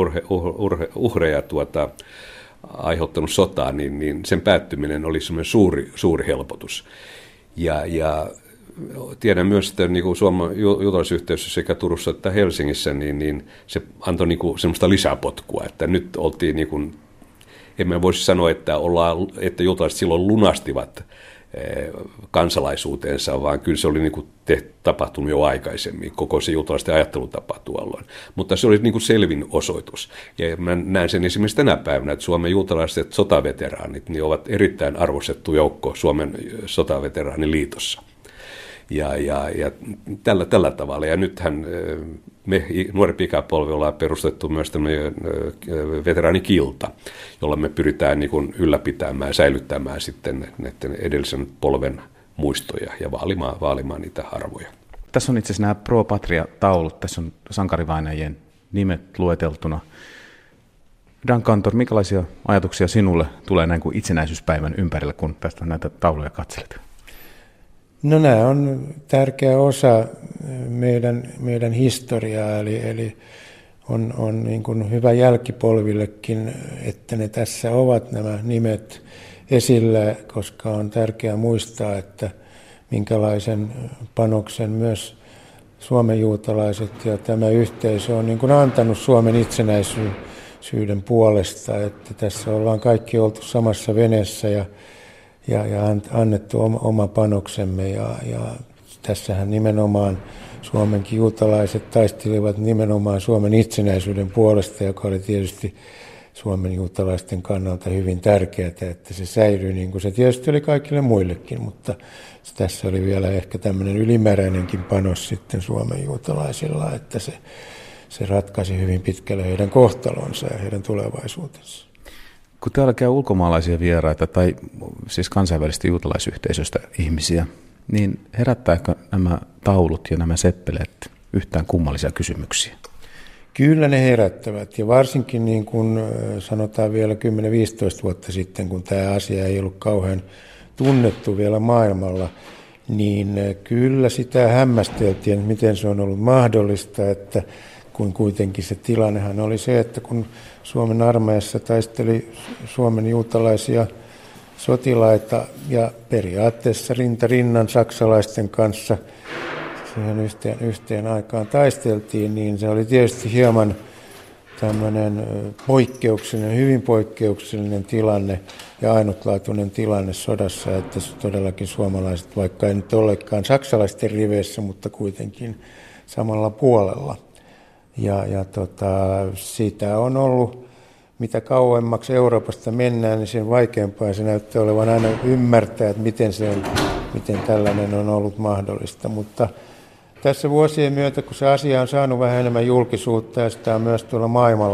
[SPEAKER 3] uhreja aiheuttanut sotaa, niin sen päättyminen oli semmoinen suuri helpotus. Ja tiedän myös, että niin kuin Suomen juutalaisyhteisössä sekä Turussa että Helsingissä, niin se antoi niin kuin semmoista lisäpotkua, että nyt oltiin, niin kuin, emme voisi sanoa, että juutalaiset silloin lunastivat kansalaisuuteensa, vaan kyllä se oli niin kuin tapahtunut jo aikaisemmin, koko se juutalaisten ajattelutapa tuolloin. Mutta se oli niin kuin selvin osoitus. Ja mä näen sen esimerkiksi tänä päivänä, että Suomen juutalaiset sotaveteraanit niin ovat erittäin arvostettu joukko Suomen sotaveteraaniliitossa. Ja tällä tavalla. Ja nythän me nuorempi ikäpolvi ollaan perustettu myös tämmöinen veteraanikilta, jolla me pyritään niin kuin ylläpitämään ja säilyttämään sitten näiden edellisen polven muistoja ja vaalimaan niitä arvoja.
[SPEAKER 1] Tässä on itse asiassa nämä Pro Patria-taulut, tässä on sankarivainajien nimet lueteltuna. Dan Kantor, minkälaisia ajatuksia sinulle tulee näin kuin itsenäisyyspäivän ympärillä, kun tästä näitä tauluja katselet?
[SPEAKER 9] No nämä on tärkeä osa meidän historiaa, eli on niin kuin hyvä jälkipolvillekin, että ne tässä ovat nämä nimet esillä, koska on tärkeää muistaa, että minkälaisen panoksen myös Suomen juutalaiset ja tämä yhteisö on niin kuin antanut Suomen itsenäisyyden puolesta, että tässä ollaan kaikki oltu samassa veneessä ja annettu oma panoksemme ja tässähän nimenomaan Suomenkin juutalaiset taistelivat nimenomaan Suomen itsenäisyyden puolesta, joka oli tietysti Suomen juutalaisten kannalta hyvin tärkeää, että se säilyi niin kuin se tietysti oli kaikille muillekin, mutta tässä oli vielä ehkä tämmöinen ylimääräinenkin panos sitten Suomen juutalaisilla, että se ratkaisi hyvin pitkälle heidän kohtalonsa ja heidän tulevaisuutensa.
[SPEAKER 1] Kun täällä käy ulkomaalaisia vieraita tai siis kansainvälistä juutalaisyhteisöstä ihmisiä, niin herättääkö nämä taulut ja nämä seppeleet yhtään kummallisia kysymyksiä?
[SPEAKER 9] Kyllä ne herättävät ja varsinkin niin kuin sanotaan vielä 10-15 vuotta sitten, kun tämä asia ei ollut kauhean tunnettu vielä maailmalla, niin kyllä sitä hämmästeltiin, että miten se on ollut mahdollista, että kun kuitenkin se tilannehan oli se, että kun Suomen armeijassa taisteli Suomen juutalaisia sotilaita ja periaatteessa rinta rinnan saksalaisten kanssa siihen yhteen aikaan taisteltiin, niin se oli tietysti hieman tämmöinen poikkeuksellinen, hyvin poikkeuksellinen tilanne ja ainutlaatuinen tilanne sodassa, että todellakin suomalaiset, vaikka ei nyt ollekaan saksalaisten riveissä, mutta kuitenkin samalla puolella. Ja siitä on ollut, mitä kauemmaksi Euroopasta mennään, niin sen vaikeampaa se näyttää olevan aina ymmärtää, että miten tällainen on ollut mahdollista. Mutta tässä vuosien myötä, kun se asia on saanut vähän enemmän julkisuutta ja sitä on myös tuolla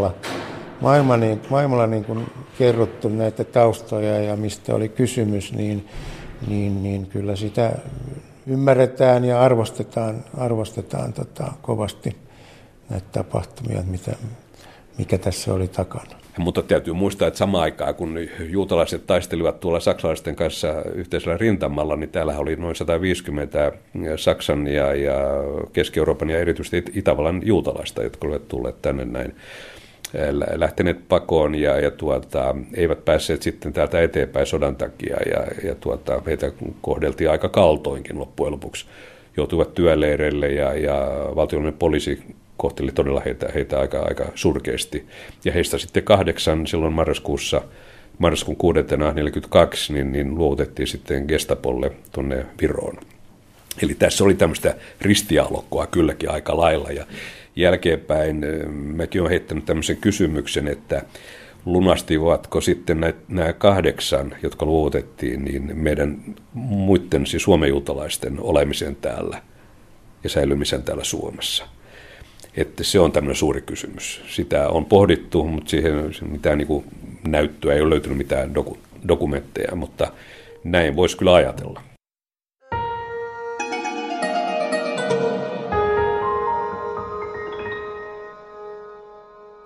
[SPEAKER 9] maailmalla niin kuin kerrottu näitä taustoja ja mistä oli kysymys, niin kyllä sitä ymmärretään ja arvostetaan kovasti näitä tapahtumia, mikä tässä oli takana.
[SPEAKER 3] Mutta täytyy muistaa, että samaan aikaan, kun juutalaiset taistelivat tuolla saksalaisten kanssa yhteisellä rintamalla, niin täällä oli noin 150 Saksan ja Keski-Euroopan ja erityisesti Itävallan juutalaista, jotka olivat tulleet tänne näin, lähteneet pakoon ja eivät päässeet sitten täältä eteenpäin sodan takia ja heitä kohdeltiin aika kaltoinkin loppujen lopuksi. Joutuivat työleireille ja valtiollinen poliisi kohteli todella heitä aika surkeasti. Ja heistä sitten 8 silloin marraskuun 6.42 niin luovutettiin sitten Gestapolle tuonne Viroon. Eli tässä oli tämmöistä ristialokkoa kylläkin aika lailla. Ja jälkeenpäin mäkin olen heittänyt tämmöisen kysymyksen, että lunastivatko sitten nämä 8, jotka luovutettiin, niin meidän muiden siis suomenjuutalaisten olemisen täällä ja säilymisen täällä Suomessa. Että se on tämmöinen suuri kysymys. Sitä on pohdittu, mutta siihen mitään niin kuin näyttöä ei ole löytynyt mitään dokumentteja, mutta näin voisi kyllä ajatella.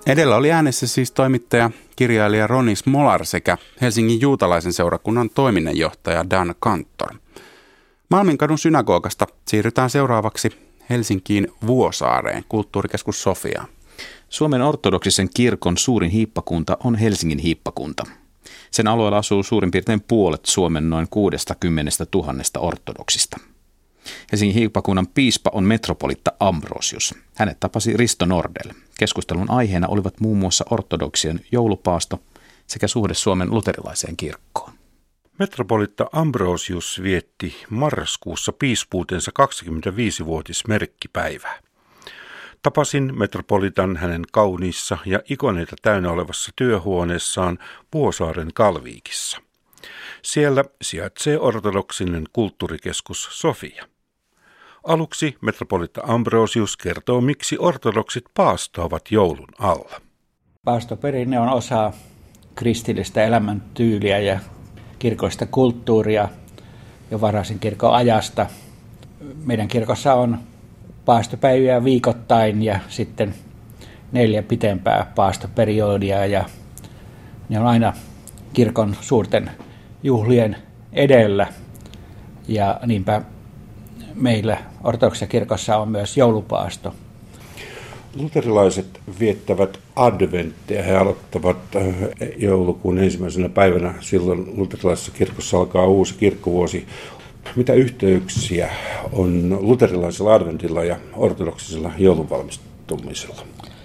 [SPEAKER 2] Edellä oli äänessä siis toimittaja, kirjailija Roni Smolar sekä Helsingin juutalaisen seurakunnan toiminnanjohtaja Dan Kantor. Malminkadun synagogasta siirrytään seuraavaksi Helsinkiin Vuosaareen, kulttuurikeskus Sofiaan.
[SPEAKER 1] Suomen ortodoksisen kirkon suurin hiippakunta on Helsingin hiippakunta. Sen alueella asuu suurin piirtein puolet Suomen noin 60 000 ortodoksista. Helsingin hiippakunnan piispa on metropolitta Ambrosius. Hänet tapasi Risto Nordell. Keskustelun aiheena olivat muun muassa ortodoksien joulupaasto sekä suhde Suomen luterilaiseen kirkkoon.
[SPEAKER 10] Metropolitta Ambrosius vietti marraskuussa piispuutensa 25-vuotismerkkipäivää. Tapasin metropolitan hänen kauniissa ja ikoneita täynnä olevassa työhuoneessaan Vuosaaren Kalviikissa. Siellä sijaitsee ortodoksinen kulttuurikeskus Sofia. Aluksi metropolitta Ambrosius kertoo, miksi ortodoksit paastoavat joulun alla.
[SPEAKER 11] Paastoperinne on osa kristillistä elämäntyyliä ja kirkollista kulttuuria jo varhaisen kirkon ajasta. Meidän kirkossa on paastopäiviä viikoittain ja sitten 4 pitempää paastoperiodia ja ne on aina kirkon suurten juhlien edellä ja niinpä meillä ortodoksisessa kirkossa on myös joulupaasto.
[SPEAKER 10] Luterilaiset viettävät adventteja. He aloittavat joulukuun ensimmäisenä päivänä. Silloin luterilaisessa kirkossa alkaa uusi kirkkovuosi. Mitä yhteyksiä on luterilaisella adventilla ja ortodoksisella joulunvalmistumisella?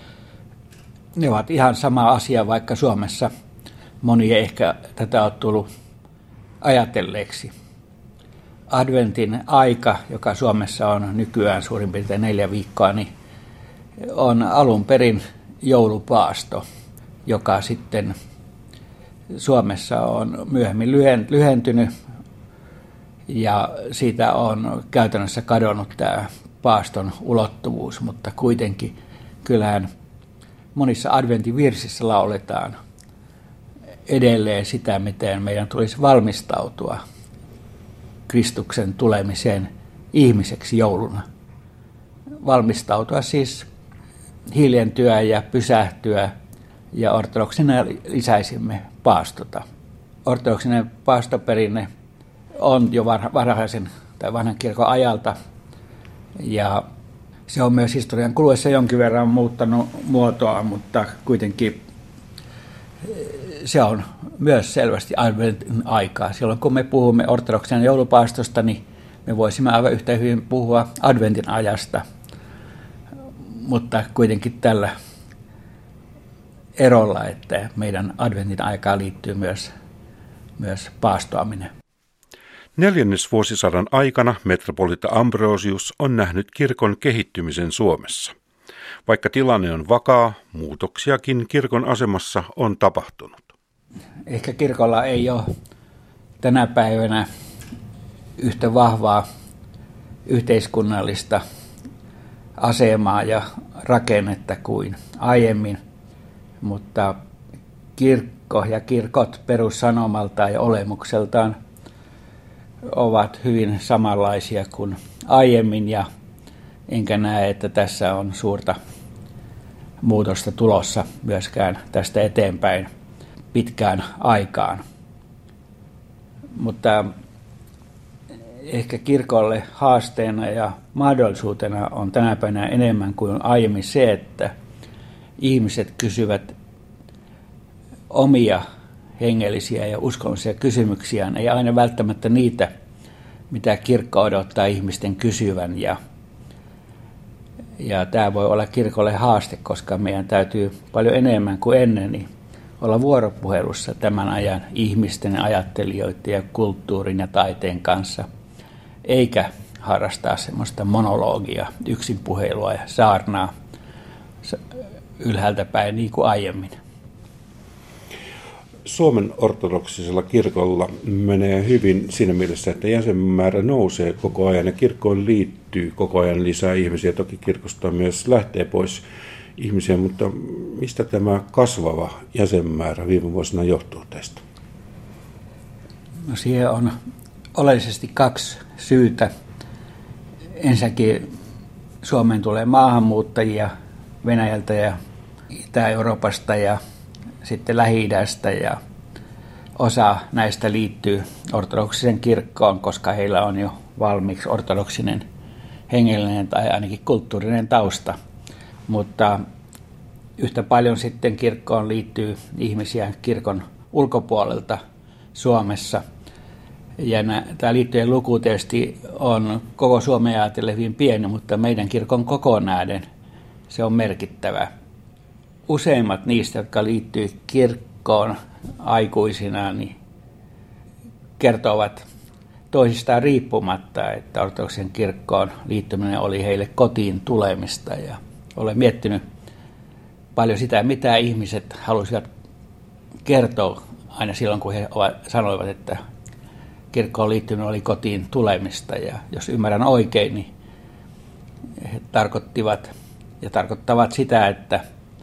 [SPEAKER 11] Ne ovat ihan sama asia, vaikka Suomessa moni ei ehkä tätä ole tullut ajatelleeksi. Adventin aika, joka Suomessa on nykyään suurin piirtein 4 viikkoa, niin on alun perin joulupaasto, joka sitten Suomessa on myöhemmin lyhentynyt ja siitä on käytännössä kadonnut tämä paaston ulottuvuus, mutta kuitenkin kyllähän monissa adventin virsissä lauletaan edelleen sitä, miten meidän tulisi valmistautua Kristuksen tulemiseen ihmiseksi jouluna. Valmistautua siis hiljentyä ja pysähtyä ja ortodoksina lisäisimme paastota. Ortodoksinen paastoperinne on jo varhaisen tai vanhan kirkon ajalta ja se on myös historian kuluessa jonkin verran muuttanut muotoa, mutta kuitenkin se on myös selvästi adventin aikaa. Silloin kun me puhumme ortodoksen joulupaastosta, niin me voisimme aivan yhtä hyvin puhua adventin ajasta, mutta kuitenkin tällä erolla, että meidän adventin aikaan liittyy myös paastoaminen.
[SPEAKER 10] 4. vuosisadan aikana metropolitta Ambrosius on nähnyt kirkon kehittymisen Suomessa. Vaikka tilanne on vakaa, muutoksiakin kirkon asemassa on tapahtunut.
[SPEAKER 11] Ehkä kirkolla ei ole tänä päivänä yhtä vahvaa yhteiskunnallista asemaa ja rakennetta kuin aiemmin, mutta kirkko ja kirkot perussanomaltaan ja olemukseltaan ovat hyvin samanlaisia kuin aiemmin ja enkä näe, että tässä on suurta muutosta tulossa myöskään tästä eteenpäin pitkään aikaan. Mutta ehkä kirkolle haasteena ja mahdollisuutena on tänä päivänä enemmän kuin aiemmin se, että ihmiset kysyvät omia hengellisiä ja uskonnollisia kysymyksiään, ei aina välttämättä niitä, mitä kirkko odottaa ihmisten kysyvän. Ja tämä voi olla kirkolle haaste, koska meidän täytyy paljon enemmän kuin ennen niin olla vuoropuhelussa tämän ajan ihmisten, ajattelijoiden ja kulttuurin ja taiteen kanssa, eikä harrastaa semmoista monologia, yksinpuhelua ja saarnaa ylhäältä päin niin kuin aiemmin.
[SPEAKER 10] Suomen ortodoksisella kirkolla menee hyvin siinä mielessä, että jäsenmäärä nousee koko ajan ja kirkkoon liittyy koko ajan lisää ihmisiä. Toki kirkosta myös lähtee pois ihmisiä, mutta mistä tämä kasvava jäsenmäärä viime vuosina johtuu tästä?
[SPEAKER 11] No siihen on oleellisesti 2 syytä. Ensinnäkin Suomeen tulee maahanmuuttajia Venäjältä ja Itä-Euroopasta ja sitten Lähi-idästä ja osa näistä liittyy ortodoksisen kirkkoon, koska heillä on jo valmiiksi ortodoksinen hengellinen tai ainakin kulttuurinen tausta. Mutta yhtä paljon sitten kirkkoon liittyy ihmisiä kirkon ulkopuolelta Suomessa. Ja tämä liittyjen luku tietysti on koko Suomea ajatellen hyvin pieni, mutta meidän kirkon kokoon nähden se on merkittävä. Useimmat niistä, jotka liittyy kirkkoon aikuisina, niin kertovat toisistaan riippumatta, että ortodoksen kirkkoon liittyminen oli heille kotiin tulemista. Ja olen miettinyt paljon sitä, mitä ihmiset halusivat kertoa aina silloin, kun he sanoivat, että kirkkoon liittyminen oli kotiin tulemista. Ja jos ymmärrän oikein, niin he tarkoittivat ja tarkoittavat sitä, että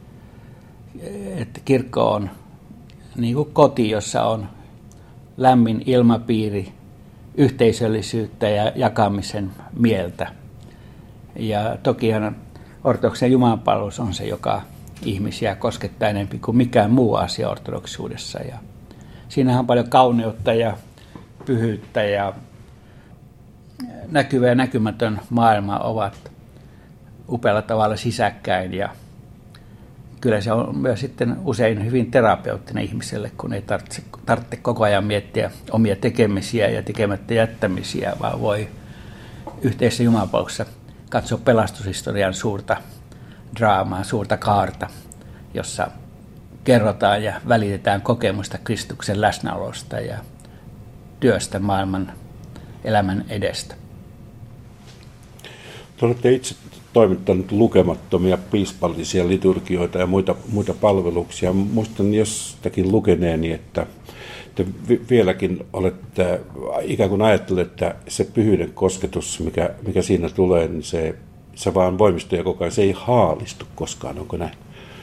[SPEAKER 11] kirkko on niin kuin koti, jossa on lämmin ilmapiiri, yhteisöllisyyttä ja jakamisen mieltä. Ja tokihan ortodoksen jumalanpalvelus on se, joka ihmisiä koskettaa enemmän kuin mikään muu asia ortodoksisuudessa. Ja siinähän on paljon kauneutta ja pyhyyttä ja näkyvä ja näkymätön maailma ovat upealla tavalla sisäkkäin. Ja kyllä se on myös sitten usein hyvin terapeuttinen ihmiselle, kun ei tarvitse koko ajan miettiä omia tekemisiä ja tekemättä jättämisiä, vaan voi yhteisessä jumalanpalveluksessa katsoa pelastushistorian suurta draamaa, suurta kaarta, jossa kerrotaan ja välitetään kokemusta Kristuksen läsnäolosta ja työstä maailman elämän edestä.
[SPEAKER 10] Te olette itse toimittanut lukemattomia piispallisia liturgioita ja muita palveluksia. Muistan jostakin lukeneeni, että te vieläkin olette ikään kuin ajattelet, että se pyhyyden kosketus, mikä siinä tulee, niin se vaan voimistuu ja koko ajan se ei haalistu koskaan. Onko näin?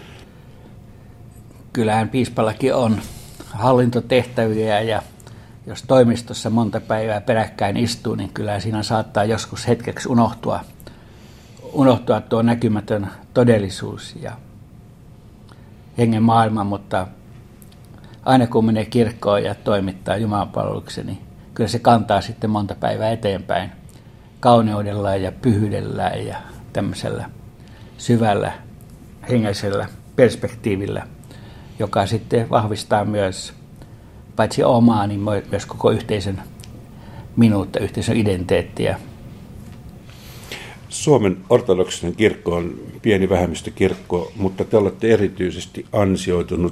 [SPEAKER 11] Kyllähän piispallakin on hallintotehtäviä ja jos toimistossa monta päivää peräkkäin istuu, niin kyllä siinä saattaa joskus hetkeksi unohtua tuo näkymätön todellisuus ja hengen maailma, mutta aina kun menee kirkkoon ja toimittaa jumalanpalveluksen, niin kyllä se kantaa sitten monta päivää eteenpäin kauneudella ja pyhyydellä ja tämmöisellä syvällä hengellisellä perspektiivillä, joka sitten vahvistaa myös paitsi omaa, niin myös koko yhteisön minuutta, yhteisön identiteettiä.
[SPEAKER 10] Suomen ortodoksinen kirkko on pieni vähemmistökirkko, mutta te olette erityisesti ansioitunut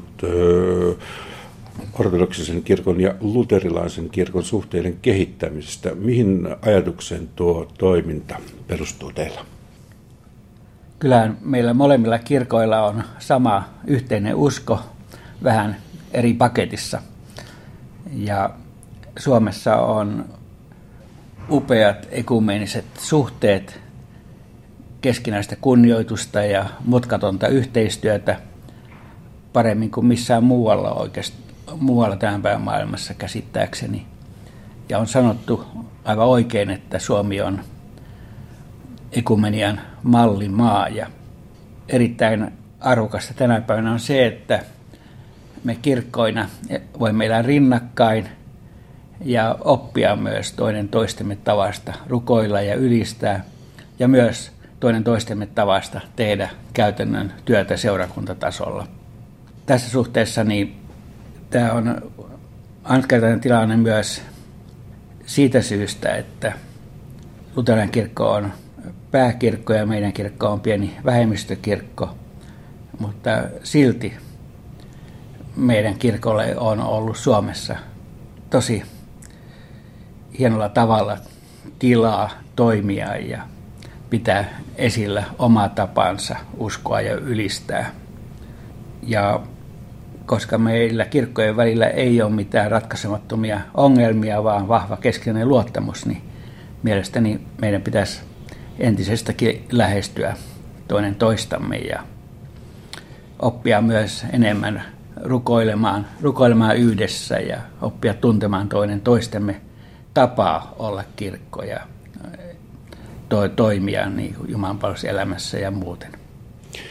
[SPEAKER 10] ortodoksisen kirkon ja luterilaisen kirkon suhteiden kehittämisestä. Mihin ajatukseen tuo toiminta perustuu teillä?
[SPEAKER 11] Kyllähän meillä molemmilla kirkoilla on sama yhteinen usko, vähän eri paketissa. Ja Suomessa on upeat ekumeniset suhteet, keskinäistä kunnioitusta ja mutkatonta yhteistyötä paremmin kuin missään muualla tämän päivän maailmassa käsittääkseni. Ja on sanottu aivan oikein, että Suomi on ekumenian mallimaa ja erittäin arvokasta tänä päivänä on se, että me kirkkoina voimme elää rinnakkain ja oppia myös toinen toistemme tavasta rukoilla ja ylistää ja myös toinen toistemme tavasta tehdä käytännön työtä seurakuntatasolla. Tässä suhteessa niin tämä on ainutkertainen tilanne myös siitä syystä, että luterilainen kirkko on pääkirkko ja meidän kirkko on pieni vähemmistökirkko, mutta silti meidän kirkolle on ollut Suomessa tosi hienolla tavalla tilaa toimia ja pitää esillä omaa tapansa uskoa ja ylistää. Ja koska meillä kirkkojen välillä ei ole mitään ratkaisemattomia ongelmia, vaan vahva keskinäinen luottamus, niin mielestäni meidän pitäisi entisestäkin lähestyä toinen toistamme ja oppia myös enemmän rukoilemaan yhdessä ja oppia tuntemaan toinen toistemme tapaa olla kirkko ja toimia niin jumalanpalveluselämässä ja muuten.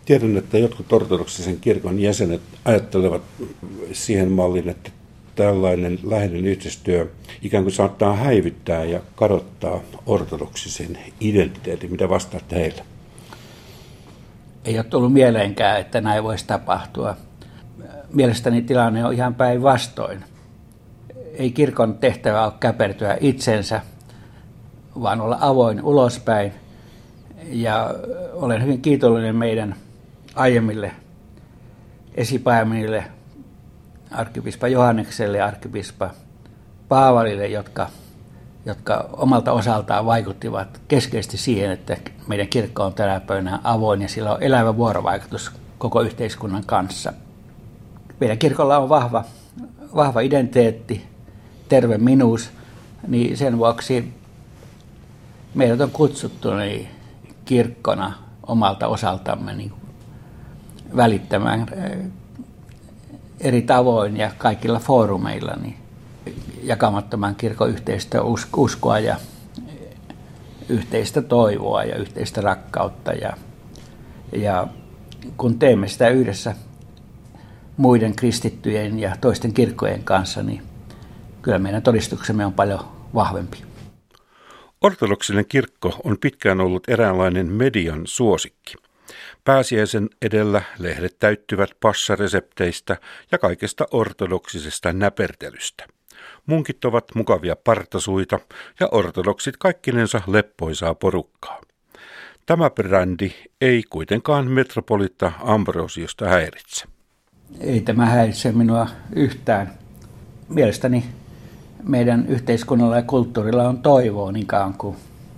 [SPEAKER 10] Tiedän, että jotkut ortodoksisen kirkon jäsenet ajattelevat siihen malliin, että tällainen läheinen yhteistyö ikään kuin saattaa häivyttää ja kadottaa ortodoksisen identiteetin. Mitä vastaatte heille?
[SPEAKER 11] Ei ole tullut mieleenkään, että näin voisi tapahtua. Mielestäni tilanne on ihan päinvastoin. Ei kirkon tehtävä ole käpertyä itsensä, vaan olla avoin ulospäin. Ja olen hyvin kiitollinen meidän aiemmille esipaimenille, arkkipiispa Johannekselle ja arkkipiispa Paavalille, jotka omalta osaltaan vaikuttivat keskeisesti siihen, että meidän kirkko on tänä päivänä avoin ja sillä on elävä vuorovaikutus koko yhteiskunnan kanssa. Meidän kirkolla on vahva identiteetti, terve minuus, niin sen vuoksi meidät on kutsuttu kirkkona omalta osaltamme välittämään eri tavoin ja kaikilla foorumeilla jakamattoman kirkon yhteistä uskoa ja yhteistä toivoa ja yhteistä rakkautta. Ja kun teemme sitä yhdessä muiden kristittyjen ja toisten kirkkojen kanssa, niin kyllä meidän todistuksemme on paljon vahvempi.
[SPEAKER 10] Ortodoksinen kirkko on pitkään ollut eräänlainen median suosikki. Pääsiäisen edellä lehdet täyttyvät passaresepteistä ja kaikesta ortodoksisesta näpertelystä. Munkit ovat mukavia partasuita ja ortodoksit kaikkinensa leppoisaa porukkaa. Tämä brändi ei kuitenkaan metropolitta Ambrosiosta häiritse.
[SPEAKER 11] Ei tämä häiritse minua yhtään. Mielestäni meidän yhteiskunnalla ja kulttuurilla on toivoa niin kauan kuin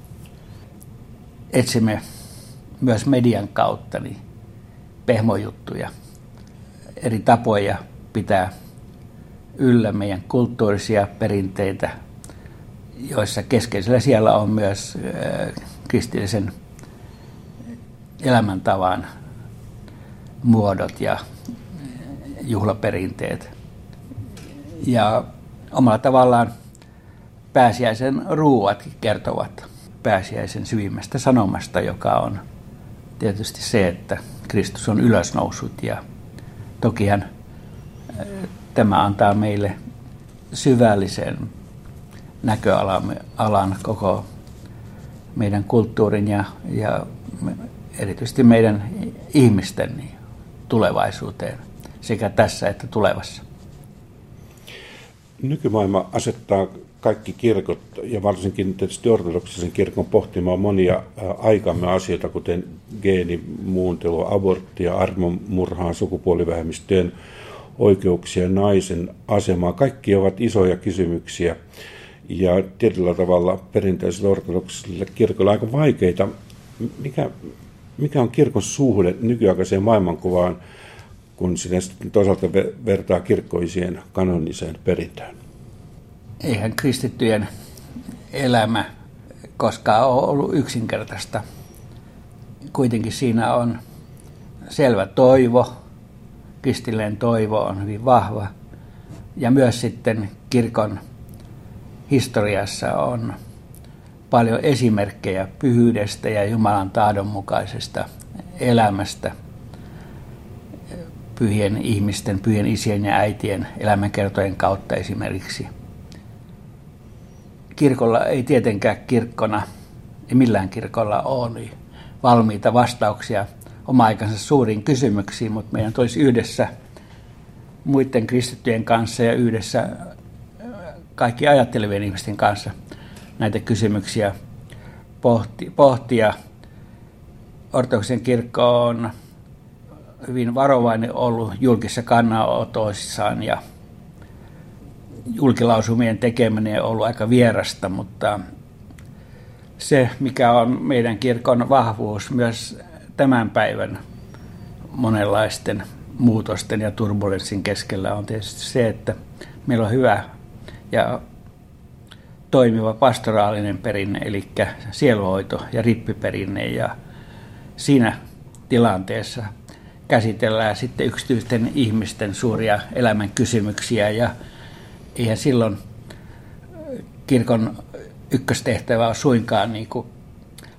[SPEAKER 11] etsimme myös median kautta pehmojuttuja, eri tapoja pitää yllä meidän kulttuurisia perinteitä, joissa keskeisellä siellä on myös kristillisen elämäntavan muodot ja juhlaperinteet. Ja omalla tavallaan pääsiäisen ruuat kertovat pääsiäisen syvimmästä sanomasta, joka on tietysti se, että Kristus on ylösnoussut. Ja tokihan tämä antaa meille syvällisen näköalan koko meidän kulttuurin ja erityisesti meidän ihmisten tulevaisuuteen sekä tässä että tulevassa.
[SPEAKER 10] Nykymaailma asettaa kaikki kirkot ja varsinkin tietysti ortodoksisen kirkon pohtimaan monia aikamme asioita, kuten geenimuuntelua, aborttia, armomurhaa, sukupuolivähemmistöjen oikeuksia, naisen asemaa. Kaikki ovat isoja kysymyksiä ja tietyllä tavalla perinteisellä ortodoksisella kirkolla aika vaikeita. Mikä on kirkon suhde nykyaikaiseen maailmankuvaan, kun sinä sitten toisaalta vertaa kirkkoisien kanoniseen perintöön?
[SPEAKER 11] Eihän kristittyjen elämä koskaan ole ollut yksinkertaista. Kuitenkin siinä on selvä toivo, kristillinen toivo on hyvin vahva. Ja myös sitten kirkon historiassa on paljon esimerkkejä pyhyydestä ja Jumalan tahdonmukaisesta elämästä. Pyhien ihmisten, pyhien isien ja äitien elämänkertojen kautta esimerkiksi. Kirkolla ei tietenkään kirkkona, ei millään kirkolla ole valmiita vastauksia oma-aikansa suuriin kysymyksiin, mutta meidän tulisi yhdessä muiden kristittyjen kanssa ja yhdessä kaikki ajattelevien ihmisten kanssa näitä kysymyksiä pohtia. Ortodoksinen kirkko on hyvin varovainen ollut julkisissa kannanotoissaan ja julkilausumien tekeminen on ollut aika vierasta, mutta se, mikä on meidän kirkon vahvuus myös tämän päivän monenlaisten muutosten ja turbulenssin keskellä, on tietysti se, että meillä on hyvä ja toimiva pastoraalinen perinne, eli sieluhoito- ja rippiperinne, ja siinä tilanteessa käsitellään sitten yksityisten ihmisten suuria elämän kysymyksiä, ja eihän silloin kirkon ykköstehtävä ole suinkaan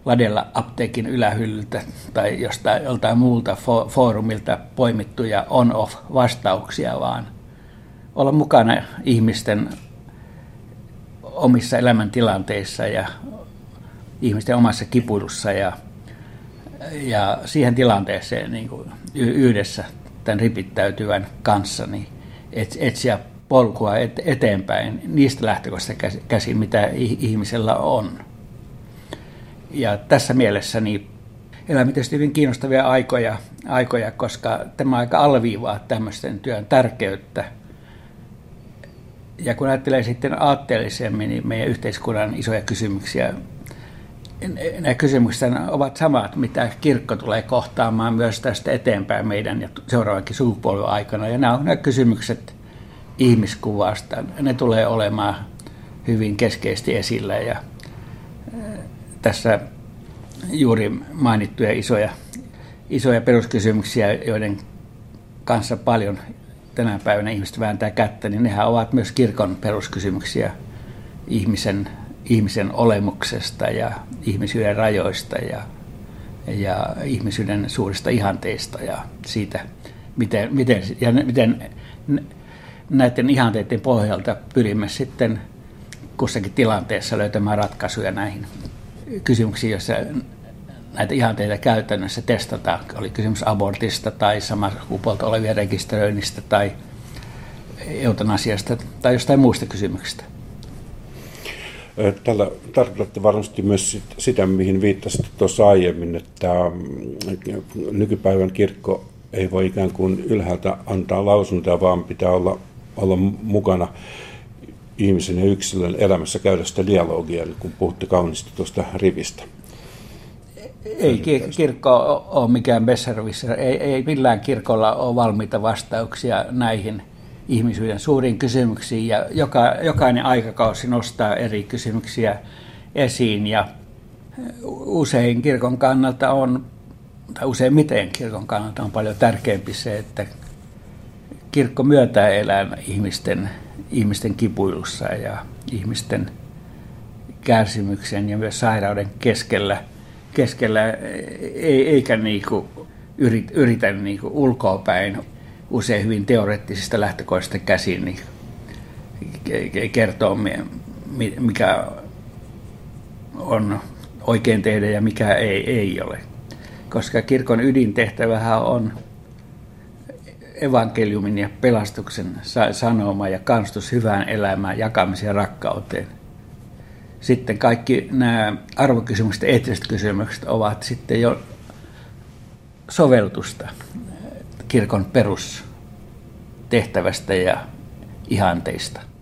[SPEAKER 11] ladella apteekin ylähyllyltä tai joltain muulta foorumilta poimittuja on-off-vastauksia, vaan olla mukana ihmisten omissa elämäntilanteissa ja ihmisten omassa kipuilussa ja siihen tilanteeseen niin kuin yhdessä tämän ripittäytyvän kanssa niin etsiä polkua eteenpäin niistä lähtökohdista käsin, mitä ihmisellä on. Ja tässä mielessä niin elämme tietysti hyvin kiinnostavia aikoja, koska tämä aika alleviivaa tämmöisten työn tärkeyttä. Ja kun ajattelee sitten aatteellisemmin niin meidän yhteiskunnan isoja kysymyksiä, nämä kysymykset ovat samat, mitä kirkko tulee kohtaamaan myös tästä eteenpäin meidän ja seuraavankin sukupolven aikana. Ja nämä kysymykset ihmiskuvasta, ne tulee olemaan hyvin keskeisesti esillä. Ja tässä juuri mainittuja isoja peruskysymyksiä, joiden kanssa paljon tänä päivänä ihmiset vääntää kättä, niin nehän ovat myös kirkon peruskysymyksiä ihmisen olemuksesta ja ihmisyyden rajoista ja ihmisyyden suurista ihanteista ja siitä, miten näiden ihanteiden pohjalta pyrimme sitten kussakin tilanteessa löytämään ratkaisuja näihin kysymyksiin, joissa näitä ihanteita käytännössä testataan. Oli kysymys abortista tai samaa sukupuolta olevien rekisteröinnistä tai eutanasiasta tai jostain muista kysymyksistä.
[SPEAKER 10] Tällä tarkoitatte varmasti myös sitä, mihin viittasitte tuossa aiemmin, että nykypäivän kirkko ei voi ikään kuin ylhäältä antaa lausuntoja, vaan pitää olla mukana ihmisen ja yksilön elämässä käydä sitä dialogia, kun puhutte kauniisti tuosta rivistä.
[SPEAKER 11] Ei kirkko ole mikään besserwisser. Ei millään kirkolla ole valmiita vastauksia näihin ihmisyyden suuriin kysymyksiin. Ja jokainen aikakausi nostaa eri kysymyksiä esiin. Ja usein kirkon kannalta tai useimmiten kirkon kannalta on paljon tärkeämpi se, että kirkko myöntää elää ihmisten kipuilussa ja ihmisten kärsimyksen ja myös sairauden keskellä eikä niinku yritä niinku ulkoapäin usein hyvin teoreettisista lähtökohdista käsin niin kertoo, mikä on oikein tehdä ja mikä ei ole. Koska kirkon ydintehtävähän on evankeliumin ja pelastuksen sanoma ja kannustus hyvään elämään, jakamiseen ja rakkauteen. Sitten kaikki nämä arvokysymykset ja eettiset kysymykset ovat sitten jo sovellusta kirkon perustehtävästä ja ihanteista.